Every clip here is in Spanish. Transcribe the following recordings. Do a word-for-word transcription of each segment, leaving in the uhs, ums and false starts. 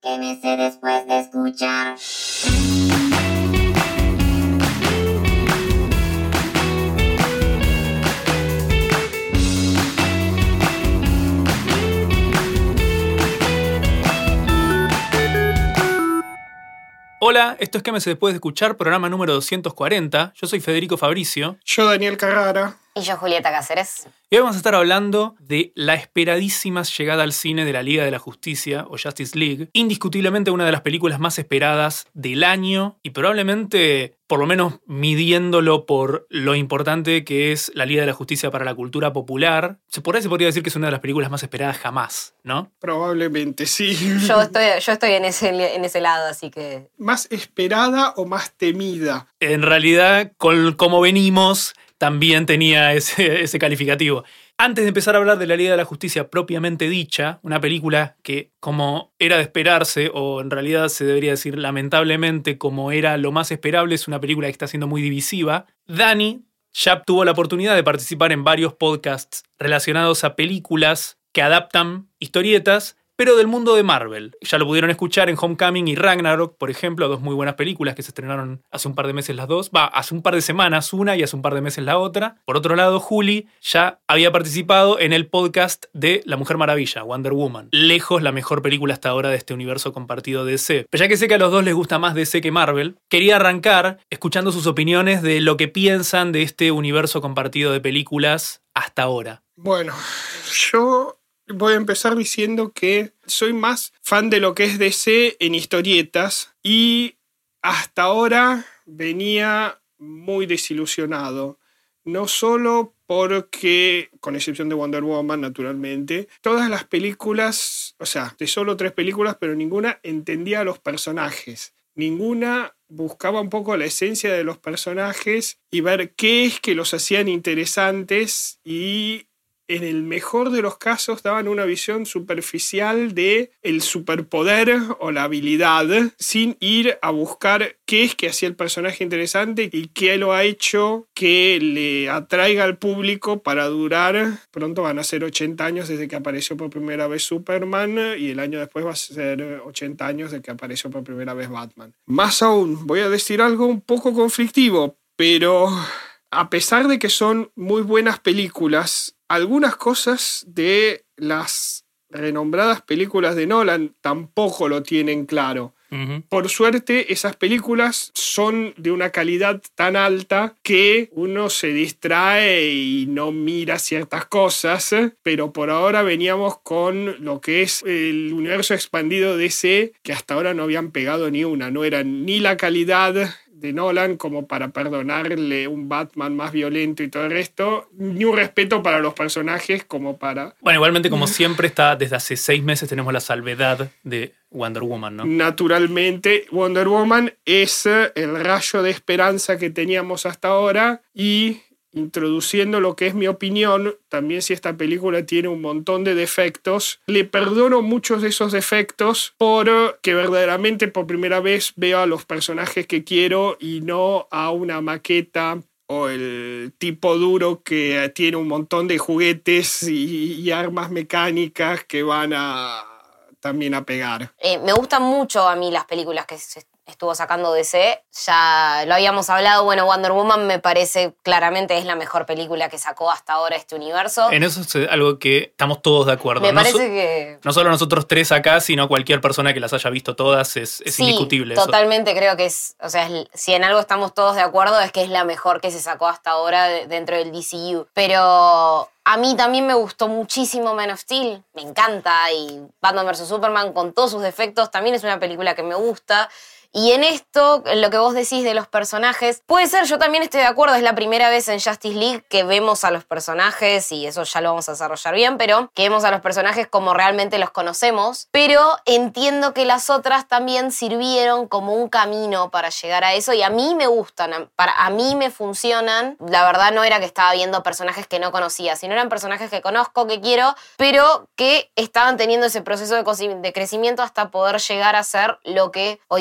Quédese después de escuchar. Hola, esto es Quémese después de escuchar, programa número doscientos cuarenta. Yo soy Federico Fabricio. Yo, Daniel Carrara. Y yo, Julieta Cáceres. Y hoy vamos a estar hablando de la esperadísima llegada al cine de la Liga de la Justicia, o Justice League. Indiscutiblemente una de las películas más esperadas del año y probablemente, por lo menos midiéndolo por lo importante que es la Liga de la Justicia para la cultura popular, se por ahí se podría decir que es una de las películas más esperadas jamás, ¿no? Probablemente, sí. Yo estoy, yo estoy en, ese, en ese lado, así que... ¿Más esperada o más temida? En realidad, con como venimos, también tenía ese, ese calificativo. Antes de empezar a hablar de la Liga de la Justicia propiamente dicha, una película que, como era de esperarse, o en realidad se debería decir lamentablemente como era lo más esperable, es una película que está siendo muy divisiva, Dani ya tuvo la oportunidad de participar en varios podcasts relacionados a películas que adaptan historietas, pero del mundo de Marvel. Ya lo pudieron escuchar en Homecoming y Ragnarok, por ejemplo, dos muy buenas películas que se estrenaron hace un par de meses las dos. Va, hace un par de semanas una y hace un par de meses la otra. Por otro lado, Juli ya había participado en el podcast de La Mujer Maravilla, Wonder Woman. Lejos la mejor película hasta ahora de este universo compartido de D C. Pero ya que sé que a los dos les gusta más D C que Marvel, quería arrancar escuchando sus opiniones de lo que piensan de este universo compartido de películas hasta ahora. Bueno, yo... voy a empezar diciendo que soy más fan de lo que es D C en historietas y hasta ahora venía muy desilusionado. No solo porque, con excepción de Wonder Woman, naturalmente, todas las películas, o sea, de solo tres películas, pero ninguna entendía a los personajes. Ninguna buscaba un poco la esencia de los personajes y ver qué es que los hacían interesantes y... en el mejor de los casos daban una visión superficial de el superpoder o la habilidad sin ir a buscar qué es que hacía el personaje interesante y qué lo ha hecho que le atraiga al público para durar. Pronto van a ser ochenta años desde que apareció por primera vez Superman y el año después va a ser ochenta años desde que apareció por primera vez Batman. Más aún, voy a decir algo un poco conflictivo, pero a pesar de que son muy buenas películas, algunas cosas de las renombradas películas de Nolan tampoco lo tienen claro. Uh-huh. Por suerte, esas películas son de una calidad tan alta que uno se distrae y no mira ciertas cosas, pero por ahora veníamos con lo que es el universo expandido de D C, que hasta ahora no habían pegado ni una, no era ni la calidad de Nolan como para perdonarle un Batman más violento y todo el resto, ni un respeto para los personajes como para... Bueno, igualmente como siempre está, desde hace seis meses tenemos la salvedad de Wonder Woman, ¿no? Naturalmente, Wonder Woman es el rayo de esperanza que teníamos hasta ahora y... introduciendo lo que es mi opinión, también si esta película tiene un montón de defectos, le perdono muchos de esos defectos porque verdaderamente por primera vez veo a los personajes que quiero y no a una maqueta o el tipo duro que tiene un montón de juguetes y, y armas mecánicas que van a también a pegar. Eh, me gustan mucho a mí las películas que se estuvo sacando D C. Ya lo habíamos hablado, bueno, Wonder Woman me parece claramente es la mejor película que sacó hasta ahora este universo. En eso es algo que estamos todos de acuerdo. Me no parece so- que... No solo nosotros tres acá, sino cualquier persona que las haya visto todas, es, es sí, indiscutible. Totalmente eso. Creo que es, o sea, es, si en algo estamos todos de acuerdo es que es la mejor que se sacó hasta ahora de, dentro del D C U. Pero... a mí también me gustó muchísimo Man of Steel, me encanta, y Batman versus. Superman con todos sus defectos también es una película que me gusta. Y en esto, en lo que vos decís de los personajes, puede ser, yo también estoy de acuerdo, es la primera vez en Justice League que vemos a los personajes, y eso ya lo vamos a desarrollar bien, pero que vemos a los personajes como realmente los conocemos. Pero entiendo que las otras también sirvieron como un camino para llegar a eso, y a mí me gustan, para, a mí me funcionan. La verdad no era que estaba viendo personajes que no conocía, sino eran personajes que conozco, que quiero, pero que estaban teniendo ese proceso de, de crecimiento hasta poder llegar a ser lo que hoy son.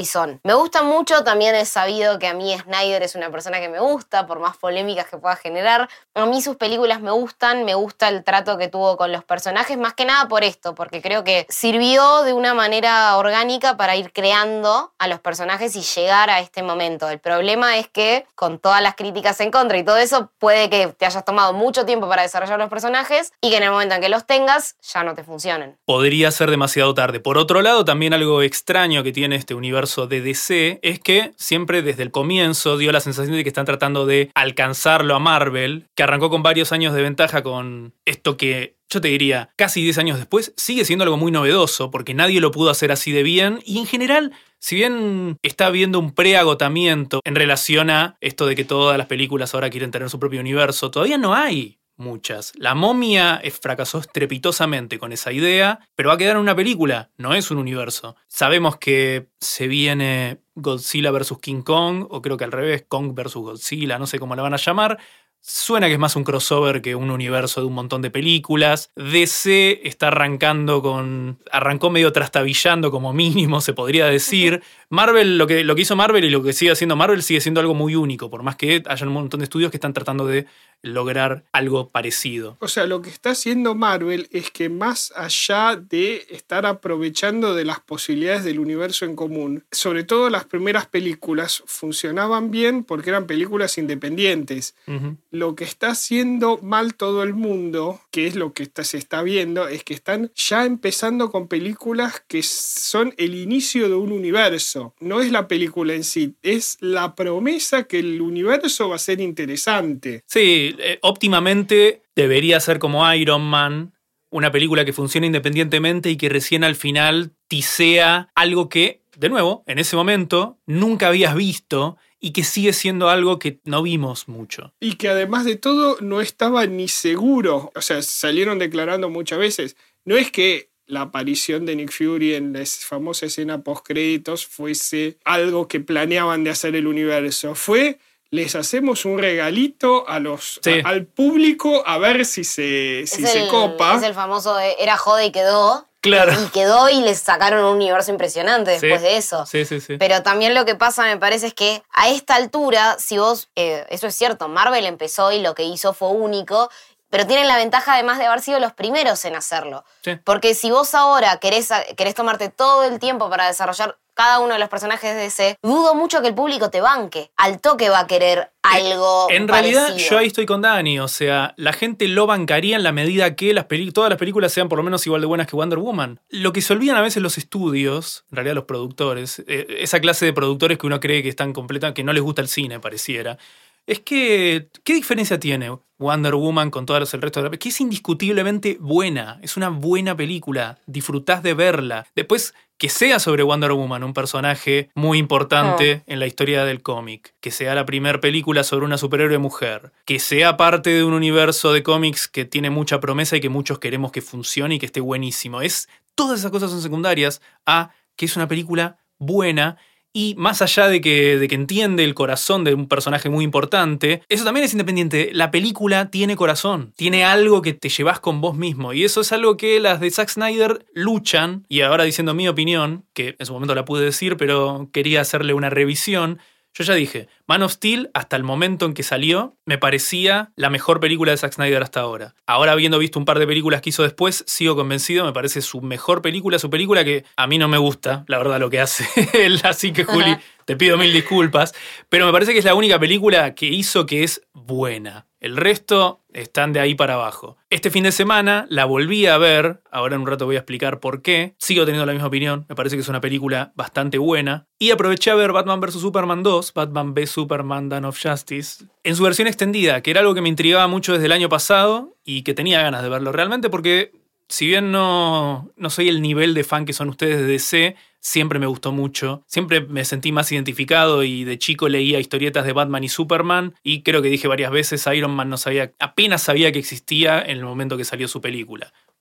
Me gusta mucho, también he sabido que a mí Snyder es una persona que me gusta, por más polémicas que pueda generar. A mí sus películas me gustan, me gusta el trato que tuvo con los personajes, más que nada por esto, porque creo que sirvió de una manera orgánica para ir creando a los personajes y llegar a este momento. El problema es que, con todas las críticas en contra y todo eso, puede que te hayas tomado mucho tiempo para desarrollar los personajes y que en el momento en que los tengas, ya no te funcionen. Podría ser demasiado tarde. Por otro lado, también algo extraño que tiene este universo de D C es que siempre desde el comienzo dio la sensación de que están tratando de alcanzarlo a Marvel, que arrancó con varios años de ventaja con esto que, yo te diría, casi diez años después, sigue siendo algo muy novedoso, porque nadie lo pudo hacer así de bien, y en general, si bien está habiendo un preagotamiento en relación a esto de que todas las películas ahora quieren tener su propio universo, todavía no hay muchas. La Momia fracasó estrepitosamente con esa idea, pero va a quedar en una película, no es un universo. Sabemos que se viene Godzilla versus King Kong, o creo que al revés, Kong versus Godzilla, no sé cómo la van a llamar. Suena que es más un crossover que un universo de un montón de películas. D C está arrancando con... Arrancó medio trastabillando como mínimo, se podría decir. Marvel, lo que, lo que hizo Marvel y lo que sigue haciendo Marvel sigue siendo algo muy único, por más que haya un montón de estudios que están tratando de lograr algo parecido. O sea, lo que está haciendo Marvel es que más allá de estar aprovechando de las posibilidades del universo en común, sobre todo las primeras películas funcionaban bien porque eran películas independientes. Uh-huh. Lo que está haciendo mal todo el mundo, que es lo que está, se está viendo, es que están ya empezando con películas que son el inicio de un universo. No es la película en sí, es la promesa que el universo va a ser interesante. Sí, eh, óptimamente debería ser como Iron Man, una película que funcione independientemente y que recién al final tisea algo que, de nuevo, en ese momento nunca habías visto y que sigue siendo algo que no vimos mucho. Y que además de todo no estaba ni seguro, o sea, salieron declarando muchas veces, no es que la aparición de Nick Fury en la famosa escena post-créditos fuese algo que planeaban de hacer el universo, fue... les hacemos un regalito a los, sí. a, al público a ver si se, si es se el, copa. Es el famoso de, era joda y quedó. Claro. Y quedó y les sacaron un universo impresionante después sí. de eso. Sí, sí, sí. Pero también lo que pasa, me parece, es que a esta altura, si vos... Eh, eso es cierto, Marvel empezó y lo que hizo fue único, pero tienen la ventaja además de haber sido los primeros en hacerlo. Sí. Porque si vos ahora querés, querés tomarte todo el tiempo para desarrollar cada uno de los personajes de D C, dudo mucho que el público te banque. Al toque va a querer algo En parecido. realidad, yo ahí estoy con Dani. O sea, la gente lo bancaría en la medida que las peli- todas las películas sean por lo menos igual de buenas que Wonder Woman. Lo que se olvidan a veces los estudios, en realidad los productores, eh, esa clase de productores que uno cree que están completos, que no les gusta el cine, pareciera, es que, ¿qué diferencia tiene Wonder Woman con todo el resto de la película? Que es indiscutiblemente buena, es una buena película, disfrutás de verla. Después, que sea sobre Wonder Woman, un personaje muy importante oh. en la historia del cómic, que sea la primera película sobre una superhéroe mujer, que sea parte de un universo de cómics que tiene mucha promesa y que muchos queremos que funcione y que esté buenísimo. Es, todas esas cosas son secundarias a que es una película buena. Y más allá de que, de que entiende el corazón de un personaje muy importante, eso también es independiente. La película tiene corazón, tiene algo que te llevas con vos mismo. Y eso es algo que las de Zack Snyder luchan. Y ahora diciendo mi opinión, que en su momento la pude decir, pero quería hacerle una revisión. Yo ya dije, Man of Steel, hasta el momento en que salió, me parecía la mejor película de Zack Snyder hasta ahora. Ahora, habiendo visto un par de películas que hizo después, sigo convencido, me parece su mejor película, su película que a mí no me gusta, la verdad, lo que hace él. Así que, Juli, te pido mil disculpas. Pero me parece que es la única película que hizo que es buena. El resto están de ahí para abajo. Este fin de semana la volví a ver, ahora en un rato voy a explicar por qué. Sigo teniendo la misma opinión, me parece que es una película bastante buena. Y aproveché a ver Batman versus. Superman dos, Batman v Superman Dawn of Justice, en su versión extendida, que era algo que me intrigaba mucho desde el año pasado y que tenía ganas de verlo realmente porque, si bien no, no soy el nivel de fan que son ustedes de D C, siempre me gustó mucho, siempre me sentí más identificado y de chico leía historietas de Batman y Superman y creo que dije varias veces Iron Man no sabía, apenas sabía que existía en el momento que salió su película.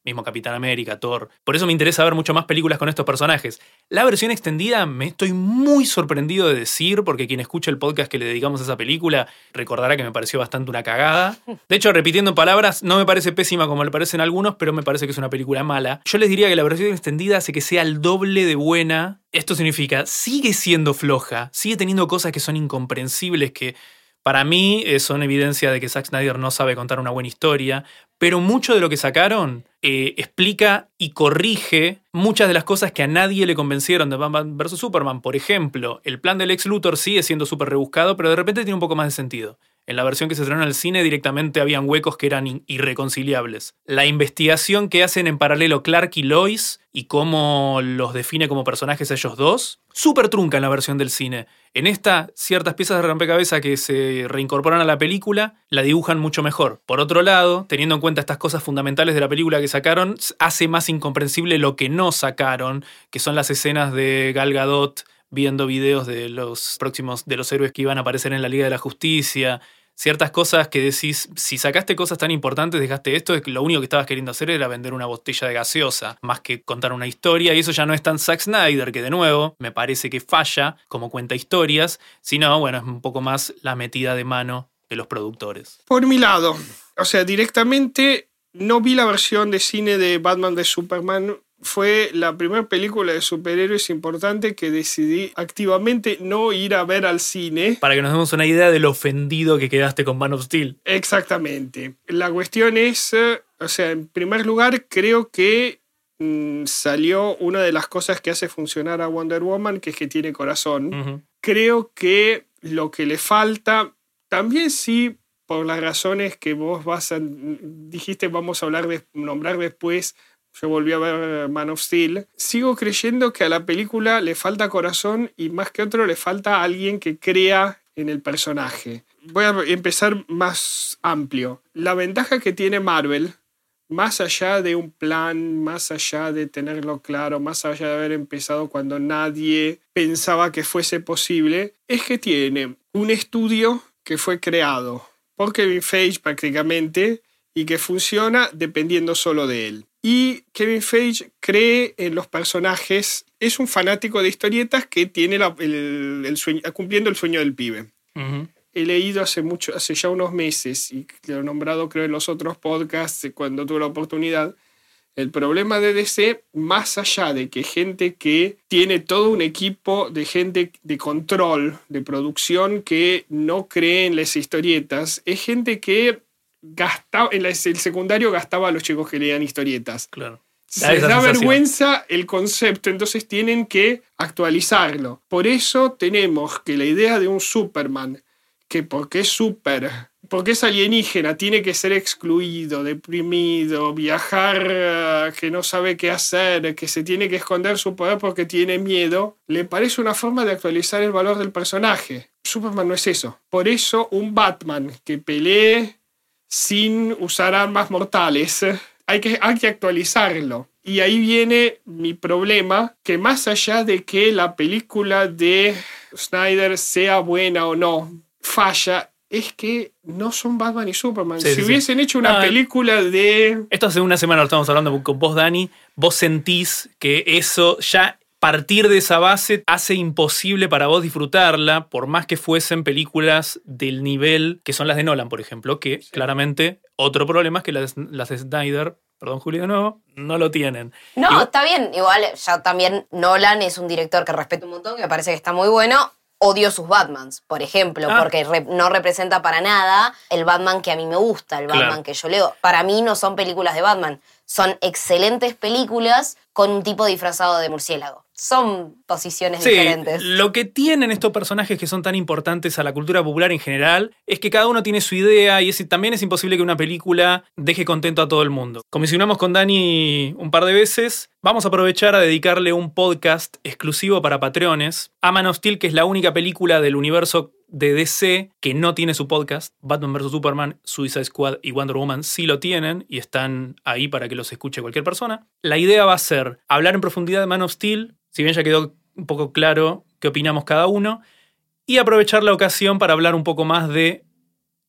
mismo Capitán América, Thor. Por eso me interesa ver mucho más películas con estos personajes. La versión extendida me estoy muy sorprendido de decir, porque quien escucha el podcast que le dedicamos a esa película recordará que me pareció bastante una cagada. De hecho, repitiendo palabras, no me parece pésima como le parecen algunos, pero me parece que es una película mala. Yo les diría que la versión extendida hace que sea el doble de buena. Esto significa, sigue siendo floja, sigue teniendo cosas que son incomprensibles, que para mí eh, son evidencia de que Zack Snyder no sabe contar una buena historia, pero mucho de lo que sacaron eh, explica y corrige muchas de las cosas que a nadie le convencieron de Batman versus Superman. Por ejemplo, el plan del Lex Luthor sigue siendo súper rebuscado, pero de repente tiene un poco más de sentido. En la versión que se estrenó en el cine directamente habían huecos que eran in- irreconciliables. La investigación que hacen en paralelo Clark y Lois y cómo los define como personajes ellos dos, súper trunca en la versión del cine. En esta, ciertas piezas de rompecabezas que se reincorporan a la película la dibujan mucho mejor. Por otro lado, teniendo en cuenta estas cosas fundamentales de la película que sacaron, hace más incomprensible lo que no sacaron, que son las escenas de Gal Gadot viendo videos de los próximos, de los héroes que iban a aparecer en la Liga de la Justicia. Ciertas cosas que decís, si sacaste cosas tan importantes, dejaste esto, es que lo único que estabas queriendo hacer era vender una botella de gaseosa, más que contar una historia, y eso ya no es tan Zack Snyder, que de nuevo, me parece que falla como cuenta historias, sino, bueno, es un poco más la metida de mano de los productores. Por mi lado, o sea, directamente no vi la versión de cine de Batman de Superman. Fue la primera película de superhéroes importante que decidí activamente no ir a ver al cine. Para que nos demos una idea de lo ofendido que quedaste con Man of Steel. Exactamente. La cuestión es, eh, o sea, en primer lugar, creo que mmm, salió una de las cosas que hace funcionar a Wonder Woman, que es que tiene corazón. Uh-huh. Creo que lo que le falta, también sí, por las razones que vos vas a, dijiste, vamos a hablar de, nombrar después. Yo volví a ver Man of Steel. Sigo creyendo que a la película le falta corazón y más que otro le falta alguien que crea en el personaje. Voy a empezar más amplio. La ventaja que tiene Marvel, más allá de un plan, más allá de tenerlo claro, más allá de haber empezado cuando nadie pensaba que fuese posible, es que tiene un estudio que fue creado por Kevin Feige prácticamente y que funciona dependiendo solo de él. Y Kevin Feige cree en los personajes, es un fanático de historietas que tiene la, el, el sueño, cumpliendo el sueño del pibe. Uh-huh. He leído hace, mucho, hace ya unos meses, y lo he nombrado creo en los otros podcasts cuando tuve la oportunidad, el problema de D C, más allá de que gente que tiene todo un equipo de gente de control, de producción, que no cree en las historietas, es gente que gastaba, en el secundario gastaba a los chicos que leían historietas. Claro. Se les da vergüenza el concepto, entonces tienen que actualizarlo. Por eso tenemos que la idea de un Superman, que porque es super, porque es alienígena, tiene que ser excluido, deprimido, viajar, que no sabe qué hacer, que se tiene que esconder su poder porque tiene miedo, le parece una forma de actualizar el valor del personaje. Superman no es eso. Por eso un Batman que pelee sin usar armas mortales, hay que, hay que actualizarlo. Y ahí viene mi problema, que más allá de que la película de Snyder sea buena o no, falla, es que no son Batman y Superman. Sí, si sí, hubiesen sí. hecho una ah, película de... Esto hace una semana lo estamos hablando con vos, Dani. Vos sentís que eso ya... Partir de esa base hace imposible para vos disfrutarla, por más que fuesen películas del nivel que son las de Nolan, por ejemplo, que sí. Claramente otro problema es que las, las de Snyder, perdón Juli de nuevo, no lo tienen. No, Igual, está bien. Igual ya también Nolan es un director que respeto un montón, que me parece que está muy bueno. Odio sus Batmans, por ejemplo, ah. porque re- no representa para nada el Batman que a mí me gusta, el Batman claro. que yo leo. Para mí no son películas de Batman, son excelentes películas con un tipo disfrazado de murciélago. Son posiciones sí, diferentes. Lo que tienen estos personajes que son tan importantes a la cultura popular en general es que cada uno tiene su idea y es, también es imposible que una película deje contento a todo el mundo. Como mencionamos con Dani un par de veces, vamos a aprovechar a dedicarle un podcast exclusivo para Patreones a Man of Steel, que es la única película del universo de D C que no tiene su podcast. Batman versus Superman, Suicide Squad y Wonder Woman sí lo tienen y están ahí para que los escuche cualquier persona. La idea va a ser hablar en profundidad de Man of Steel, si bien ya quedó un poco claro qué opinamos cada uno, y aprovechar la ocasión para hablar un poco más de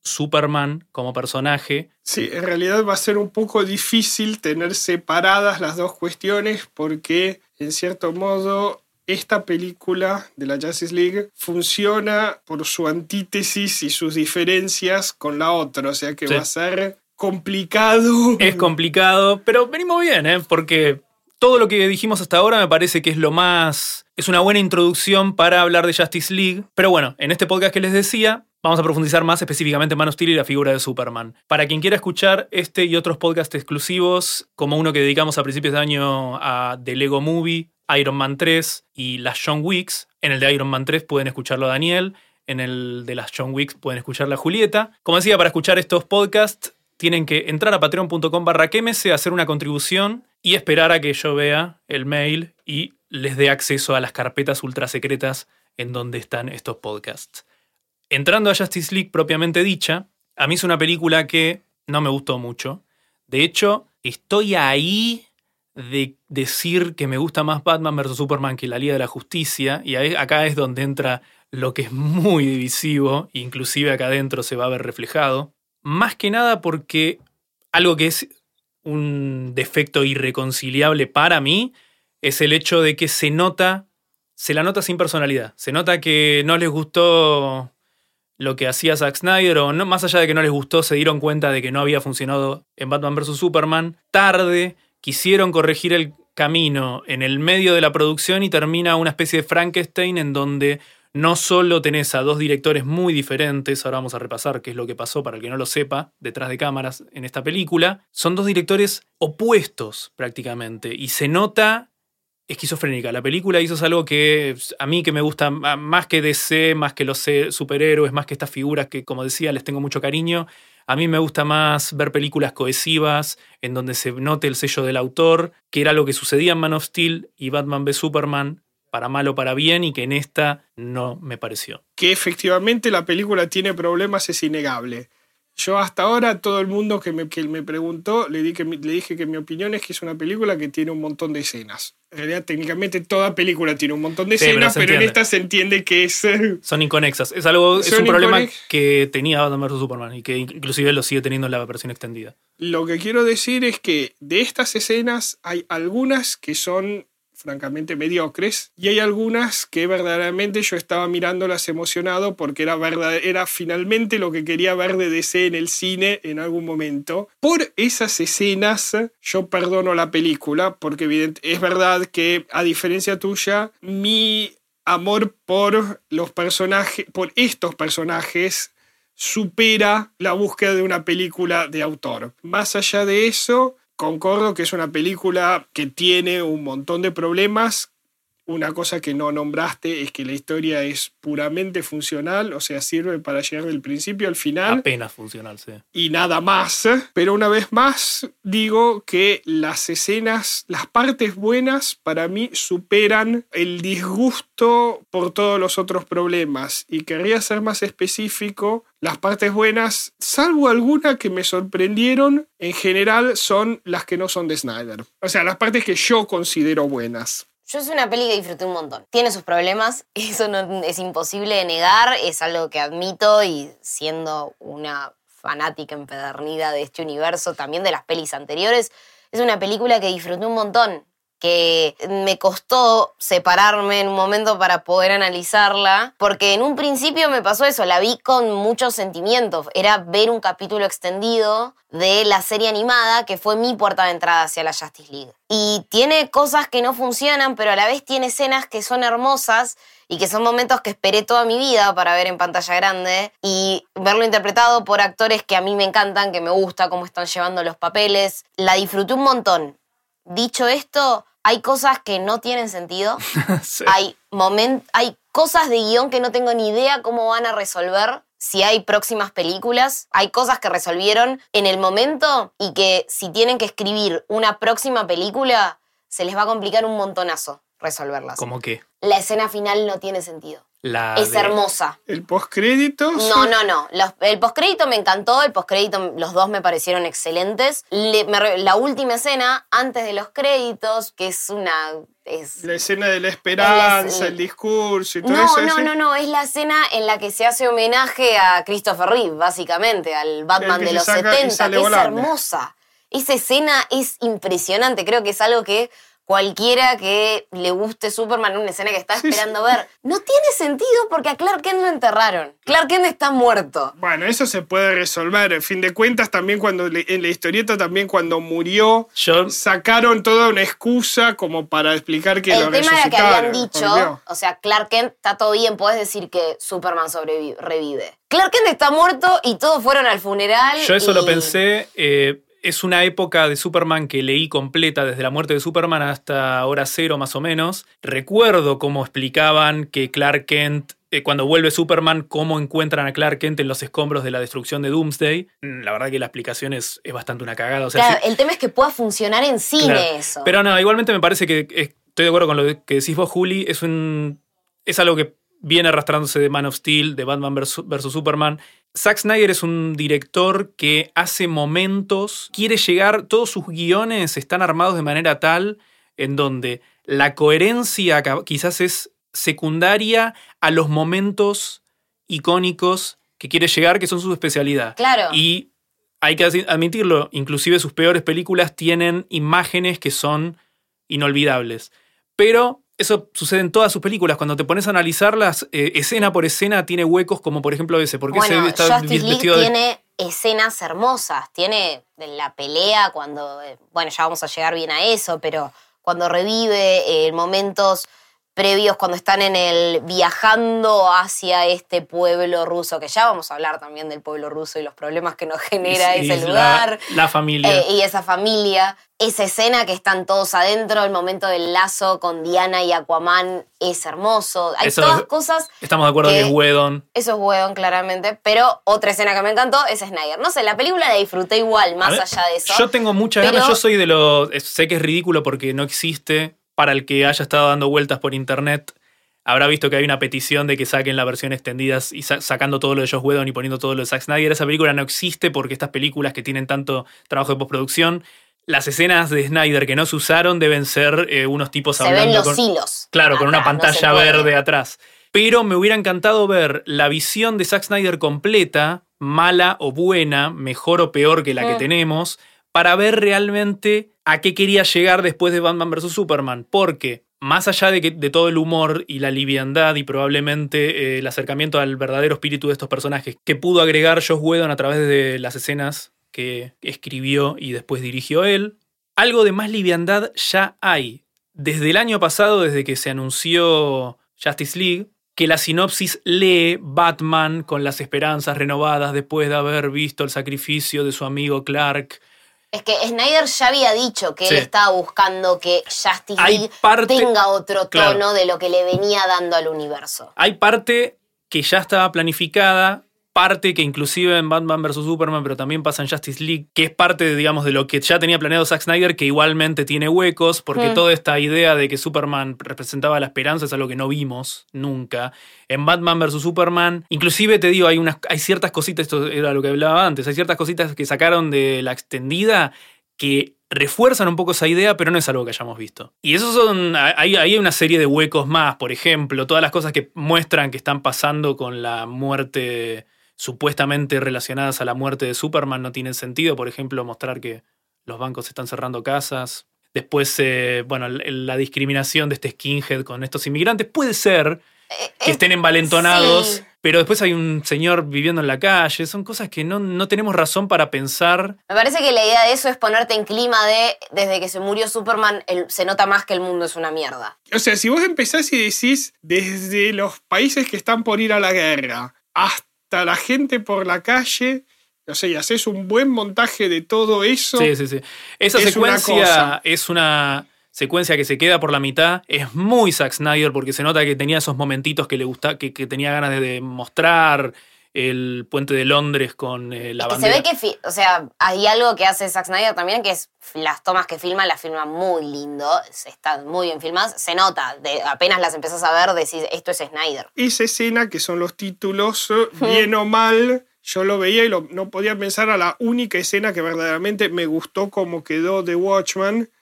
Superman como personaje. Sí, en realidad va a ser un poco difícil tener separadas las dos cuestiones porque, en cierto modo, esta película de la Justice League funciona por su antítesis y sus diferencias con la otra, o sea que sí. Va a ser complicado. Es complicado, pero venimos bien, ¿eh? Porque todo lo que dijimos hasta ahora me parece que es lo más... es una buena introducción para hablar de Justice League. Pero bueno, en este podcast que les decía, vamos a profundizar más específicamente en Man of Steel y la figura de Superman. Para quien quiera escuchar este y otros podcasts exclusivos, como uno que dedicamos a principios de año a The Lego Movie, Iron Man tres y las John Wicks. En el de Iron Man tres pueden escucharlo a Daniel, en el de las John Wicks pueden escucharla a Julieta. Como decía, para escuchar estos podcasts tienen que entrar a patreon.com barra quemese, hacer una contribución y esperar a que yo vea el mail y les dé acceso a las carpetas ultra secretas en donde están estos podcasts. Entrando a Justice League propiamente dicha, a mí es una película que no me gustó mucho. De hecho, estoy ahí de decir que me gusta más Batman versus Superman que la Liga de la Justicia, y ahí, acá es donde entra lo que es muy divisivo, inclusive acá adentro se va a ver reflejado. Más que nada porque algo que es un defecto irreconciliable para mí es el hecho de que se nota, se la nota sin personalidad. Se nota que no les gustó lo que hacía Zack Snyder, o no, más allá de que no les gustó, se dieron cuenta de que no había funcionado en Batman versus Superman. Tarde, quisieron corregir el camino en el medio de la producción y termina una especie de Frankenstein en donde no solo tenés a dos directores muy diferentes, ahora vamos a repasar qué es lo que pasó para el que no lo sepa, detrás de cámaras en esta película, son dos directores opuestos prácticamente, y se nota esquizofrénica. La película hizo algo que a mí que me gusta más que D C, más que los superhéroes, más que estas figuras que, como decía, les tengo mucho cariño. A mí me gusta más ver películas cohesivas, en donde se note el sello del autor, que era lo que sucedía en Man of Steel y Batman v Superman, para mal o para bien, y que en esta no me pareció. Que efectivamente la película tiene problemas es innegable. Yo hasta ahora, todo el mundo que me, que me preguntó, le, di que, le dije que mi opinión es que es una película que tiene un montón de escenas. En realidad, técnicamente, toda película tiene un montón de escenas, sí, pero, pero en esta se entiende que es... Son inconexas. Es, algo, es un problema inconex... que tenía Batman versus Superman y que inclusive lo sigue teniendo en la versión extendida. Lo que quiero decir es que de estas escenas hay algunas que son francamente mediocres, y hay algunas que verdaderamente yo estaba mirándolas emocionado porque era, verdad, era finalmente lo que quería ver de D C en el cine en algún momento. Por esas escenas yo perdono la película, porque evidente, es verdad que, a diferencia tuya, mi amor por los personajes, por estos personajes supera la búsqueda de una película de autor. Más allá de eso, concordo que es una película que tiene un montón de problemas. Una cosa que no nombraste es que la historia es puramente funcional, o sea, sirve para llegar del principio al final. Apenas funcional, sí. Y nada más. Pero una vez más digo que las escenas, las partes buenas para mí superan el disgusto por todos los otros problemas. Y querría ser más específico. Las partes buenas, salvo alguna que me sorprendieron, en general son las que no son de Snyder. O sea, las partes que yo considero buenas. Yo es una peli que disfruté un montón. Tiene sus problemas, eso no es imposible de negar, es algo que admito, y siendo una fanática empedernida de este universo, también de las pelis anteriores, es una película que disfruté un montón, que me costó separarme en un momento para poder analizarla, porque en un principio me pasó eso, la vi con muchos sentimientos. Era ver un capítulo extendido de la serie animada, que fue mi puerta de entrada hacia la Justice League. Y tiene cosas que no funcionan, pero a la vez tiene escenas que son hermosas y que son momentos que esperé toda mi vida para ver en pantalla grande, y verlo interpretado por actores que a mí me encantan, que me gusta cómo están llevando los papeles. La disfruté un montón. Dicho esto, hay cosas que no tienen sentido. Sí. Hay, moment, hay cosas de guión que no tengo ni idea cómo van a resolver si hay próximas películas. Hay cosas que resolvieron en el momento y que si tienen que escribir una próxima película, se les va a complicar un montonazo resolverlas. ¿Cómo qué? La escena final no tiene sentido. La es de... hermosa. ¿El postcrédito? No, no, no. Los, el postcrédito me encantó. El postcrédito, los dos me parecieron excelentes. Le, me, la última escena, antes de los créditos, que es una es... La escena de la esperanza, el- el discurso y todo No, eso. no, ese. no, no, es la escena en la que se hace homenaje a Christopher Reeve, básicamente, al Batman El que de se los saca y setenta, sale que es volando. hermosa. Esa escena es impresionante, creo que es algo que cualquiera que le guste Superman, una escena que está Sí, esperando ver, no tiene sentido porque a Clark Kent lo enterraron. Clark Kent está muerto. Bueno, eso se puede resolver. En fin de cuentas, también cuando le- en la historieta, también cuando murió, Yo, sacaron toda una excusa como para explicar que lo El tema era que resucitaron. habían dicho, volvió. o sea, Clark Kent está todo bien, podés decir que Superman sobrevive, revive. Clark Kent está muerto y todos fueron al funeral. yo eso y- lo pensé. eh, es una época de Superman que leí completa desde la muerte de Superman hasta hora cero más o menos. Recuerdo cómo explicaban que Clark Kent, eh, cuando vuelve Superman, cómo encuentran a Clark Kent en los escombros de la destrucción de Doomsday. La verdad que la explicación es, es bastante una cagada. O sea, Claro, sí- el tema es que pueda funcionar en cine Claro. eso. Pero no, igualmente me parece que eh, estoy de acuerdo con lo que decís vos, Juli. Es un es algo que viene arrastrándose de Man of Steel, de Batman versus Superman. Zack Snyder es un director que hace momentos, quiere llegar, todos sus guiones están armados de manera tal en donde la coherencia ca- quizás es secundaria a los momentos icónicos que quiere llegar, que son su especialidad. Claro. Y hay que asi- admitirlo, inclusive sus peores películas tienen imágenes que son inolvidables. Pero eso sucede en todas sus películas. Cuando te pones a analizarlas, eh, escena por escena tiene huecos, como por ejemplo ese. Porque Bueno, ese está Justice League vestido de... tiene escenas hermosas. Tiene de la pelea cuando... eh, Bueno, ya vamos a llegar bien a eso, pero cuando revive, eh, momentos previos cuando están en el viajando hacia este pueblo ruso, que ya vamos a hablar también del pueblo ruso y los problemas que nos genera y- y ese la- lugar. La, familia. Eh, y esa familia, esa escena que están todos adentro, el momento del lazo con Diana y Aquaman es hermoso. Hay Eso- todas cosas, Estamos de acuerdo que- que es Whedon. eso es hueón claramente, pero otra escena que me encantó es Snyder. No sé, la película la disfruté igual, A más ver, allá de eso. Yo tengo muchas pero- ganas. Yo soy de los. Sé que es ridículo porque no existe. Para el que haya estado dando vueltas por internet, habrá visto que hay una petición de que saquen la versión extendida y sa- sacando todo lo de Joss Whedon y poniendo todo lo de Zack Snyder. Esa película no existe porque estas películas que tienen tanto trabajo de postproducción, las escenas de Snyder que no se usaron deben ser eh, unos tipos Se hablando ven los con, hilos. claro, con una Atrás, no se pantalla puede. verde atrás. Pero me hubiera encantado ver la visión de Zack Snyder completa, mala o buena, mejor o peor que la que Mm. tenemos, para ver realmente a qué quería llegar después de Batman versus Superman. Porque, más allá de, que, de todo el humor y la liviandad y probablemente eh, el acercamiento al verdadero espíritu de estos personajes que pudo agregar Joss Whedon a través de las escenas que escribió y después dirigió él, algo de más liviandad ya hay. Desde el año pasado, desde que se anunció Justice League, que la sinopsis lee Batman con las esperanzas renovadas después de haber visto el sacrificio de su amigo Clark. Es que Snyder ya había dicho que Sí. él estaba buscando que Justice Hay League parte- tenga otro tono claro. de lo que le venía dando al universo. Hay parte que ya estaba planificada, parte que inclusive en Batman versus Superman, pero también pasa en Justice League, que es parte, de, digamos, de lo que ya tenía planeado Zack Snyder, que igualmente tiene huecos, porque Mm. toda esta idea de que Superman representaba la esperanza es algo que no vimos nunca. En Batman versus Superman, inclusive te digo, hay, unas, hay ciertas cositas, esto era lo que hablaba antes, hay ciertas cositas que sacaron de la extendida que refuerzan un poco esa idea, pero no es algo que hayamos visto. Y esos son. Hay, hay una serie de huecos más, por ejemplo, todas las cosas que muestran que están pasando con la muerte, supuestamente relacionadas a la muerte de Superman, no tienen sentido. Por ejemplo, mostrar que los bancos están cerrando casas. Después, eh, bueno, la discriminación de este skinhead con estos inmigrantes. Puede ser que estén envalentonados, Sí. pero después hay un señor viviendo en la calle. Son cosas que no, no tenemos razón para pensar. Me parece que la idea de eso es ponerte en clima de, desde que se murió Superman, el- se nota más que el mundo es una mierda. O sea, si vos empezás y decís desde los países que están por ir a la guerra hasta la gente por la calle, no sé, y haces un buen montaje de todo eso. Sí, sí, sí. Esa es una secuencia cosa. es una secuencia que se queda por la mitad. Es muy Zack Snyder porque se nota que tenía esos momentitos que le gusta, que, que tenía ganas de, de mostrar el puente de Londres con eh, la Es que bandera. se ve que, fi- o sea, hay algo que hace Zack Snyder también, que es las tomas que filma, las filma muy lindo, están muy bien filmadas, se nota, de, apenas las empezás a ver, decís, esto es Snyder. Esa escena, que son los títulos, eh, bien o mal, yo lo veía y lo- no podía pensar a la única escena que verdaderamente me gustó como quedó The Watchmen,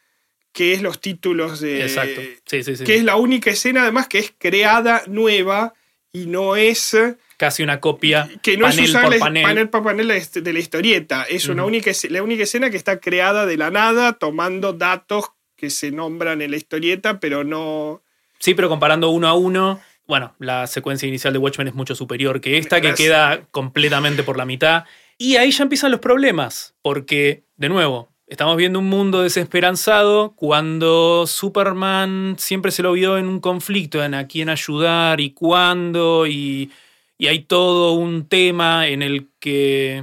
que es los títulos de... Exacto. Sí, sí, sí. Que es la única escena, además, que es creada nueva y no es... Casi una copia, que no panel es usar por la- panel. panel por panel de de la historieta. Es una Ujú. única, la única escena que está creada de la nada, tomando datos que se nombran en la historieta, pero no... Sí, pero comparando uno a uno, bueno, la secuencia inicial de Watchmen es mucho superior que esta, que Gracias. queda completamente por la mitad. Y ahí ya empiezan los problemas, porque, de nuevo, estamos viendo un mundo desesperanzado cuando Superman siempre se lo vio en un conflicto en a quién ayudar y cuándo, y, y hay todo un tema en el que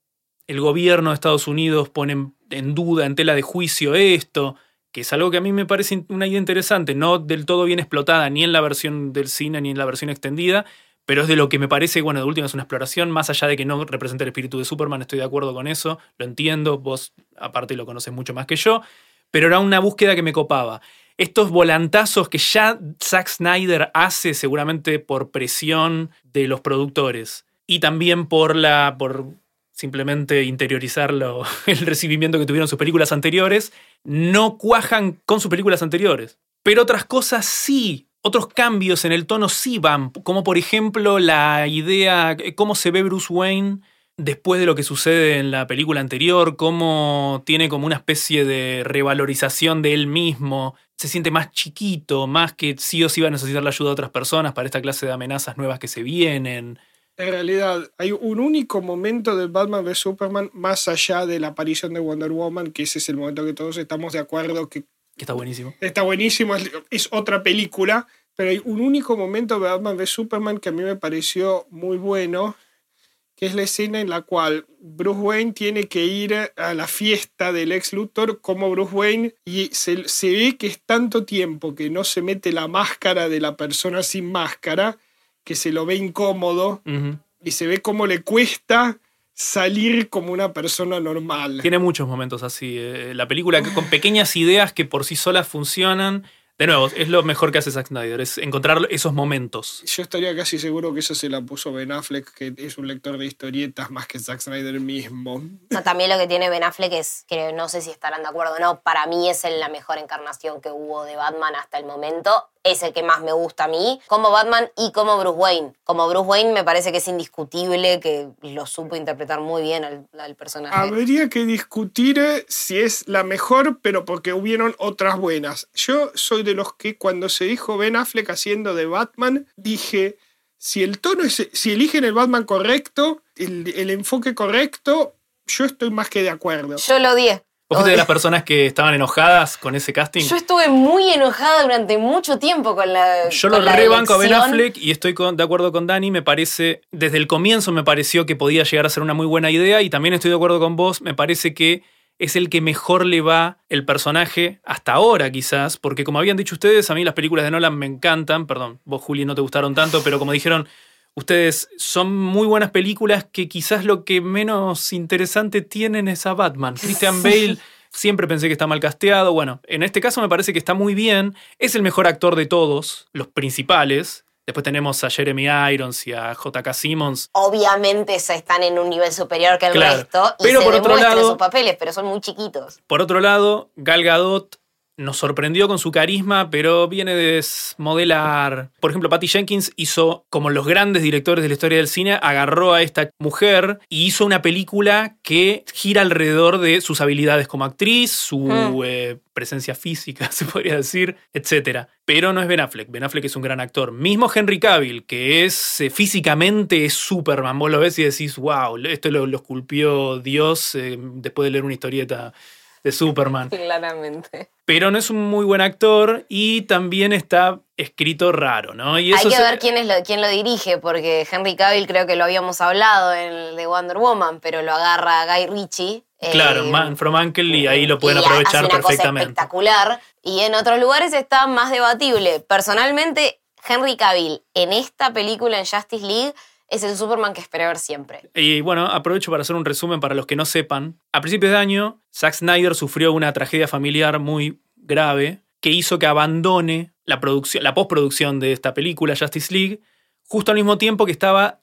el gobierno de Estados Unidos pone en duda, en tela de juicio esto, que es algo que a mí me parece una idea interesante, no del todo bien explotada ni en la versión del cine ni en la versión extendida, pero es de lo que me parece, bueno, de última es una exploración, más allá de que no represente el espíritu de Superman, estoy de acuerdo con eso, lo entiendo, vos aparte lo conoces mucho más que yo, pero era una búsqueda que me copaba. Estos volantazos que ya Zack Snyder hace seguramente por presión de los productores y también por la... por simplemente interiorizar lo- el recibimiento que tuvieron sus películas anteriores, no cuajan con sus películas anteriores. Pero otras cosas sí, otros cambios en el tono sí van, como por ejemplo la idea, cómo se ve Bruce Wayne después de lo que sucede en la película anterior, cómo tiene como una especie de revalorización de él mismo, se siente más chiquito, más que sí o sí va a necesitar la ayuda de otras personas para esta clase de amenazas nuevas que se vienen. En realidad, hay un único momento del Batman v Superman más allá de la aparición de Wonder Woman, que ese es el momento que todos estamos de acuerdo que Que está buenísimo. está buenísimo, es, es otra película, pero hay un único momento de Batman v Superman que a mí me pareció muy bueno, que es la escena en la cual Bruce Wayne tiene que ir a la fiesta del ex Luthor como Bruce Wayne y se, se ve que es tanto tiempo que no se mete la máscara de la persona sin máscara, que se lo ve incómodo Uh-huh. y se ve cómo le cuesta salir como una persona normal. Tiene muchos momentos así. eh, La película que- con pequeñas ideas que por sí solas funcionan. De nuevo, es lo mejor que hace Zack Snyder, es encontrar esos momentos. Yo estaría casi seguro que eso se la puso Ben Affleck, que es un lector de historietas más que Zack Snyder mismo. No, también lo que tiene Ben Affleck es, que no sé si estarán de acuerdo o no, para mí es la mejor encarnación que hubo de Batman hasta el momento. Es el que más me gusta a mí, como Batman y como Bruce Wayne. Como Bruce Wayne me parece que es indiscutible, que lo supo interpretar muy bien al, al personaje. Habría que discutir eh, si es la mejor, pero porque hubieron otras buenas. Yo soy de los que cuando se dijo Ben Affleck haciendo de Batman, dije, si el tono es, si eligen el Batman correcto, el, el enfoque correcto, yo estoy más que de acuerdo. Yo lo odié. ¿Vos fuiste de las personas que estaban enojadas con ese casting? Yo estuve muy enojada durante mucho tiempo con la Yo con lo la rebanco a Ben elección. Affleck y estoy con- de acuerdo con Dani. Me parece, desde el comienzo me pareció que podía llegar a ser una muy buena idea y también estoy de acuerdo con vos. Me parece que es el que mejor le va el personaje hasta ahora quizás, porque como habían dicho ustedes, a mí las películas de Nolan me encantan. Perdón, vos Juli no te gustaron tanto, pero como dijeron ustedes, son muy buenas películas que quizás lo que menos interesante tienen es a Batman. Christian Bale... Siempre pensé que está mal casteado. Bueno, en este caso me parece que está muy bien. Es el mejor actor de todos, los principales. Después tenemos a Jeremy Irons y a J K. Simmons. Obviamente se están en un nivel superior que el Claro. resto y Pero se por otro demuestran lado- sus papeles, pero son muy chiquitos. Por otro lado, Gal Gadot nos sorprendió con su carisma, pero viene de desmodelar. Por ejemplo, Patty Jenkins hizo, como los grandes directores de la historia del cine, agarró a esta mujer y hizo una película que gira alrededor de sus habilidades como actriz, su Mm. eh, presencia física, se podría decir, etcétera. Pero no es Ben Affleck. Ben Affleck es un gran actor. Mismo Henry Cavill, que es eh, físicamente es Superman. Vos lo ves y decís, wow, esto lo, lo esculpió Dios eh, después de leer una historieta de Superman. Claramente. Pero no es un muy buen actor y también está escrito raro, ¿no? Y Hay eso que se- ver quién, es lo, quién lo dirige, porque Henry Cavill creo que lo habíamos hablado en el de Wonder Woman, pero lo agarra Guy Ritchie. Claro, eh, Man from Uncle y ahí lo pueden y aprovechar hace una perfectamente. Cosa espectacular. Y en otros lugares está más debatible. Personalmente, Henry Cavill en esta película, en Justice League, es el Superman que esperé ver siempre. Y bueno, aprovecho para hacer un resumen para los que no sepan. A principios de año, Zack Snyder sufrió una tragedia familiar muy grave que hizo que abandone la, producción, la postproducción de esta película, Justice League, justo al mismo tiempo que estaba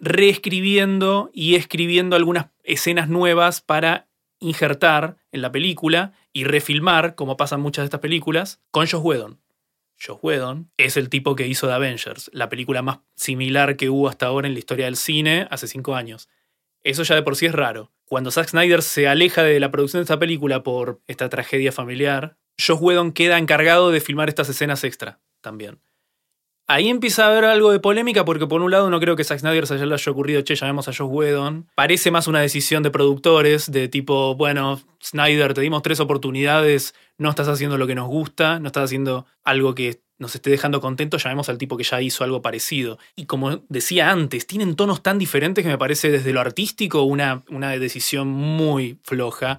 reescribiendo y escribiendo algunas escenas nuevas para injertar en la película, y refilmar, como pasan muchas de estas películas, con Joss Whedon. Joss Whedon es el tipo que hizo The Avengers, la película más similar que hubo hasta ahora en la historia del cine hace cinco años. Eso ya de por sí es raro. Cuando Zack Snyder se aleja de la producción de esta película por esta tragedia familiar, Joss Whedon queda encargado de filmar estas escenas extra también. Ahí empieza a haber algo de polémica porque por un lado no creo que Zack Snyder se le haya ocurrido, che, llamemos a Joss Whedon. Parece más una decisión de productores, de tipo, bueno, Snyder, te dimos tres oportunidades, no estás haciendo lo que nos gusta, no estás haciendo algo que nos esté dejando contentos, llamemos al tipo que ya hizo algo parecido. Y como decía antes, tienen tonos tan diferentes que me parece desde lo artístico una, una decisión muy floja.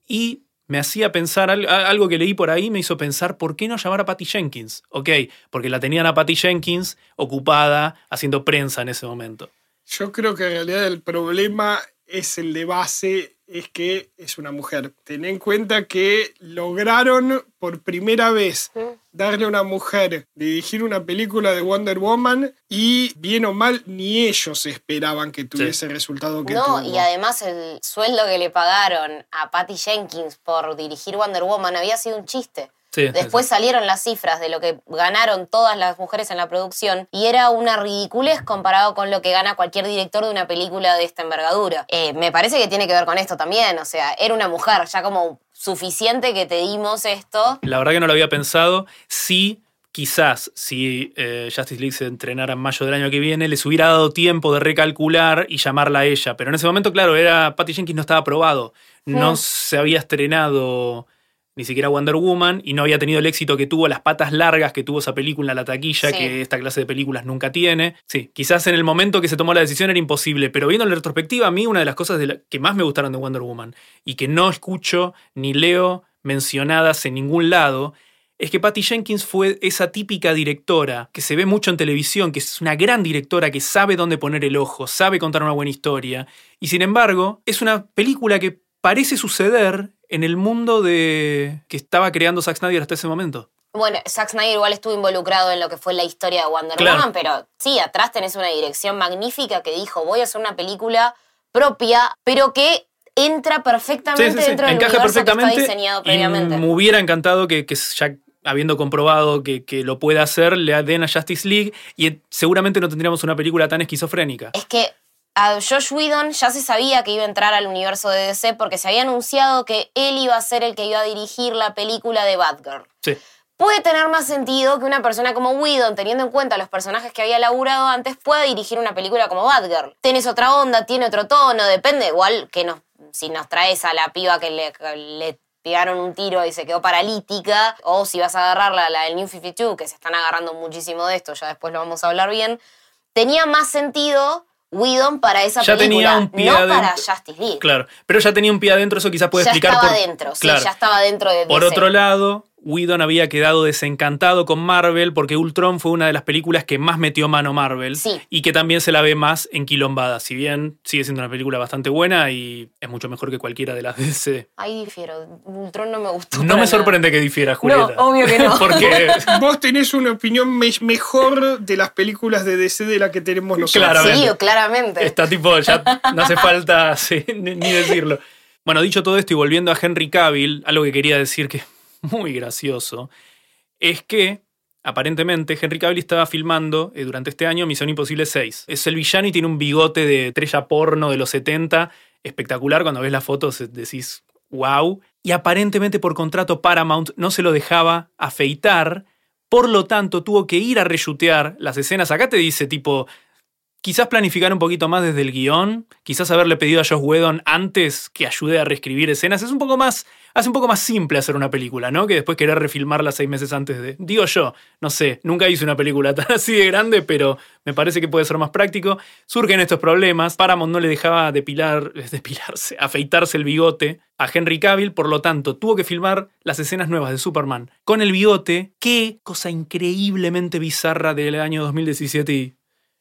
Y me hacía pensar, algo que leí por ahí me hizo pensar, ¿por qué no llamar a Patty Jenkins? Ok, porque la tenían a Patty Jenkins ocupada haciendo prensa en ese momento. Yo creo que en realidad el problema es el de base, es que es una mujer. Ten en cuenta que lograron por primera vez darle a una mujer dirigir una película de Wonder Woman y bien o mal ni ellos esperaban que tuviese el sí. resultado que no, tuvo. Y además el sueldo que le pagaron a Patty Jenkins por dirigir Wonder Woman había sido un chiste. Sí, Después sí. salieron las cifras de lo que ganaron todas las mujeres en la producción y era una ridiculez comparado con lo que gana cualquier director de una película de esta envergadura. Eh, me parece que tiene que ver con esto también, o sea, era una mujer, ya como suficiente que te dimos esto. La verdad que no lo había pensado. Sí, quizás si eh, Justice League se entrenara en mayo del año que viene, les hubiera dado tiempo de recalcular y llamarla a ella. Pero en ese momento, claro, era Patty Jenkins no estaba aprobado. No mm. se había estrenado ni siquiera Wonder Woman, y no había tenido el éxito que tuvo, las patas largas que tuvo esa película en la taquilla, sí. que esta clase de películas nunca tiene. Sí, quizás en el momento que se tomó la decisión era imposible, pero viendo en la retrospectiva, a mí una de las cosas de la que más me gustaron de Wonder Woman, y que no escucho ni leo mencionadas en ningún lado, es que Patty Jenkins fue esa típica directora que se ve mucho en televisión, que es una gran directora que sabe dónde poner el ojo, sabe contar una buena historia, y sin embargo, es una película que parece suceder en el mundo de que estaba creando Zack Snyder hasta ese momento. Bueno, Zack Snyder igual estuvo involucrado en lo que fue la historia de Wonder claro. Woman, pero sí, atrás tenés una dirección magnífica que dijo, voy a hacer una película propia, pero que entra perfectamente sí, sí, sí. dentro del Encaja universo perfectamente que está diseñado previamente. Me hubiera encantado que, que ya habiendo comprobado que, que lo puede hacer, le den a Justice League y seguramente no tendríamos una película tan esquizofrénica. Es que a Joss Whedon ya se sabía que iba a entrar al universo de D C porque se había anunciado que él iba a ser el que iba a dirigir la película de Batgirl. Sí. Puede tener más sentido que una persona como Whedon, teniendo en cuenta los personajes que había laburado antes, pueda dirigir una película como Batgirl. Tienes otra onda, tiene otro tono, depende. Igual que nos, si nos traes a la piba que le, le pegaron un tiro y se quedó paralítica, o si vas a agarrar la, la del New cincuenta y dos, que se están agarrando muchísimo de esto, ya después lo vamos a hablar bien, tenía más sentido Whedon para esa ya película, tenía un pie no adentro. para Justice League. Claro, pero ya tenía un pie adentro, eso quizás puede ya explicar estaba por... dentro, claro. sí, ya estaba dentro de Por D C. otro lado, Whedon había quedado desencantado con Marvel porque Ultron fue una de las películas que más metió mano Marvel sí. y que también se la ve más enquilombada, si bien sigue siendo una película bastante buena y es mucho mejor que cualquiera de las D C. Ahí difiero, Ultron no me gustó. No me sorprende nada. que difieras, Julieta. No, obvio que no. Porque vos tenés una opinión me mejor de las películas de D C de la que tenemos nosotros. Claramente. Sí, claramente. Está tipo, ya no hace falta sí, ni, ni decirlo. Bueno, dicho todo esto y volviendo a Henry Cavill, algo que quería decir que es muy gracioso, es que aparentemente Henry Cavill estaba filmando eh, durante este año Misión Imposible seis. Es el villano y tiene un bigote de estrella porno de los setenta, espectacular. Cuando ves las fotos decís, wow. Y aparentemente por contrato Paramount no se lo dejaba afeitar, por lo tanto tuvo que ir a reshutear las escenas. Acá te dice tipo... Quizás planificar un poquito más desde el guión, quizás haberle pedido a Joss Whedon antes que ayude a reescribir escenas. Es un poco más, hace un poco más simple hacer una película, ¿no? Que después querer refilmarla seis meses antes de... Digo yo, no sé, nunca hice una película tan así de grande, pero me parece que puede ser más práctico. Surgen estos problemas, Paramount no le dejaba depilar, depilarse, afeitarse el bigote a Henry Cavill, por lo tanto tuvo que filmar las escenas nuevas de Superman con el bigote. Qué cosa increíblemente bizarra del año dos mil diecisiete y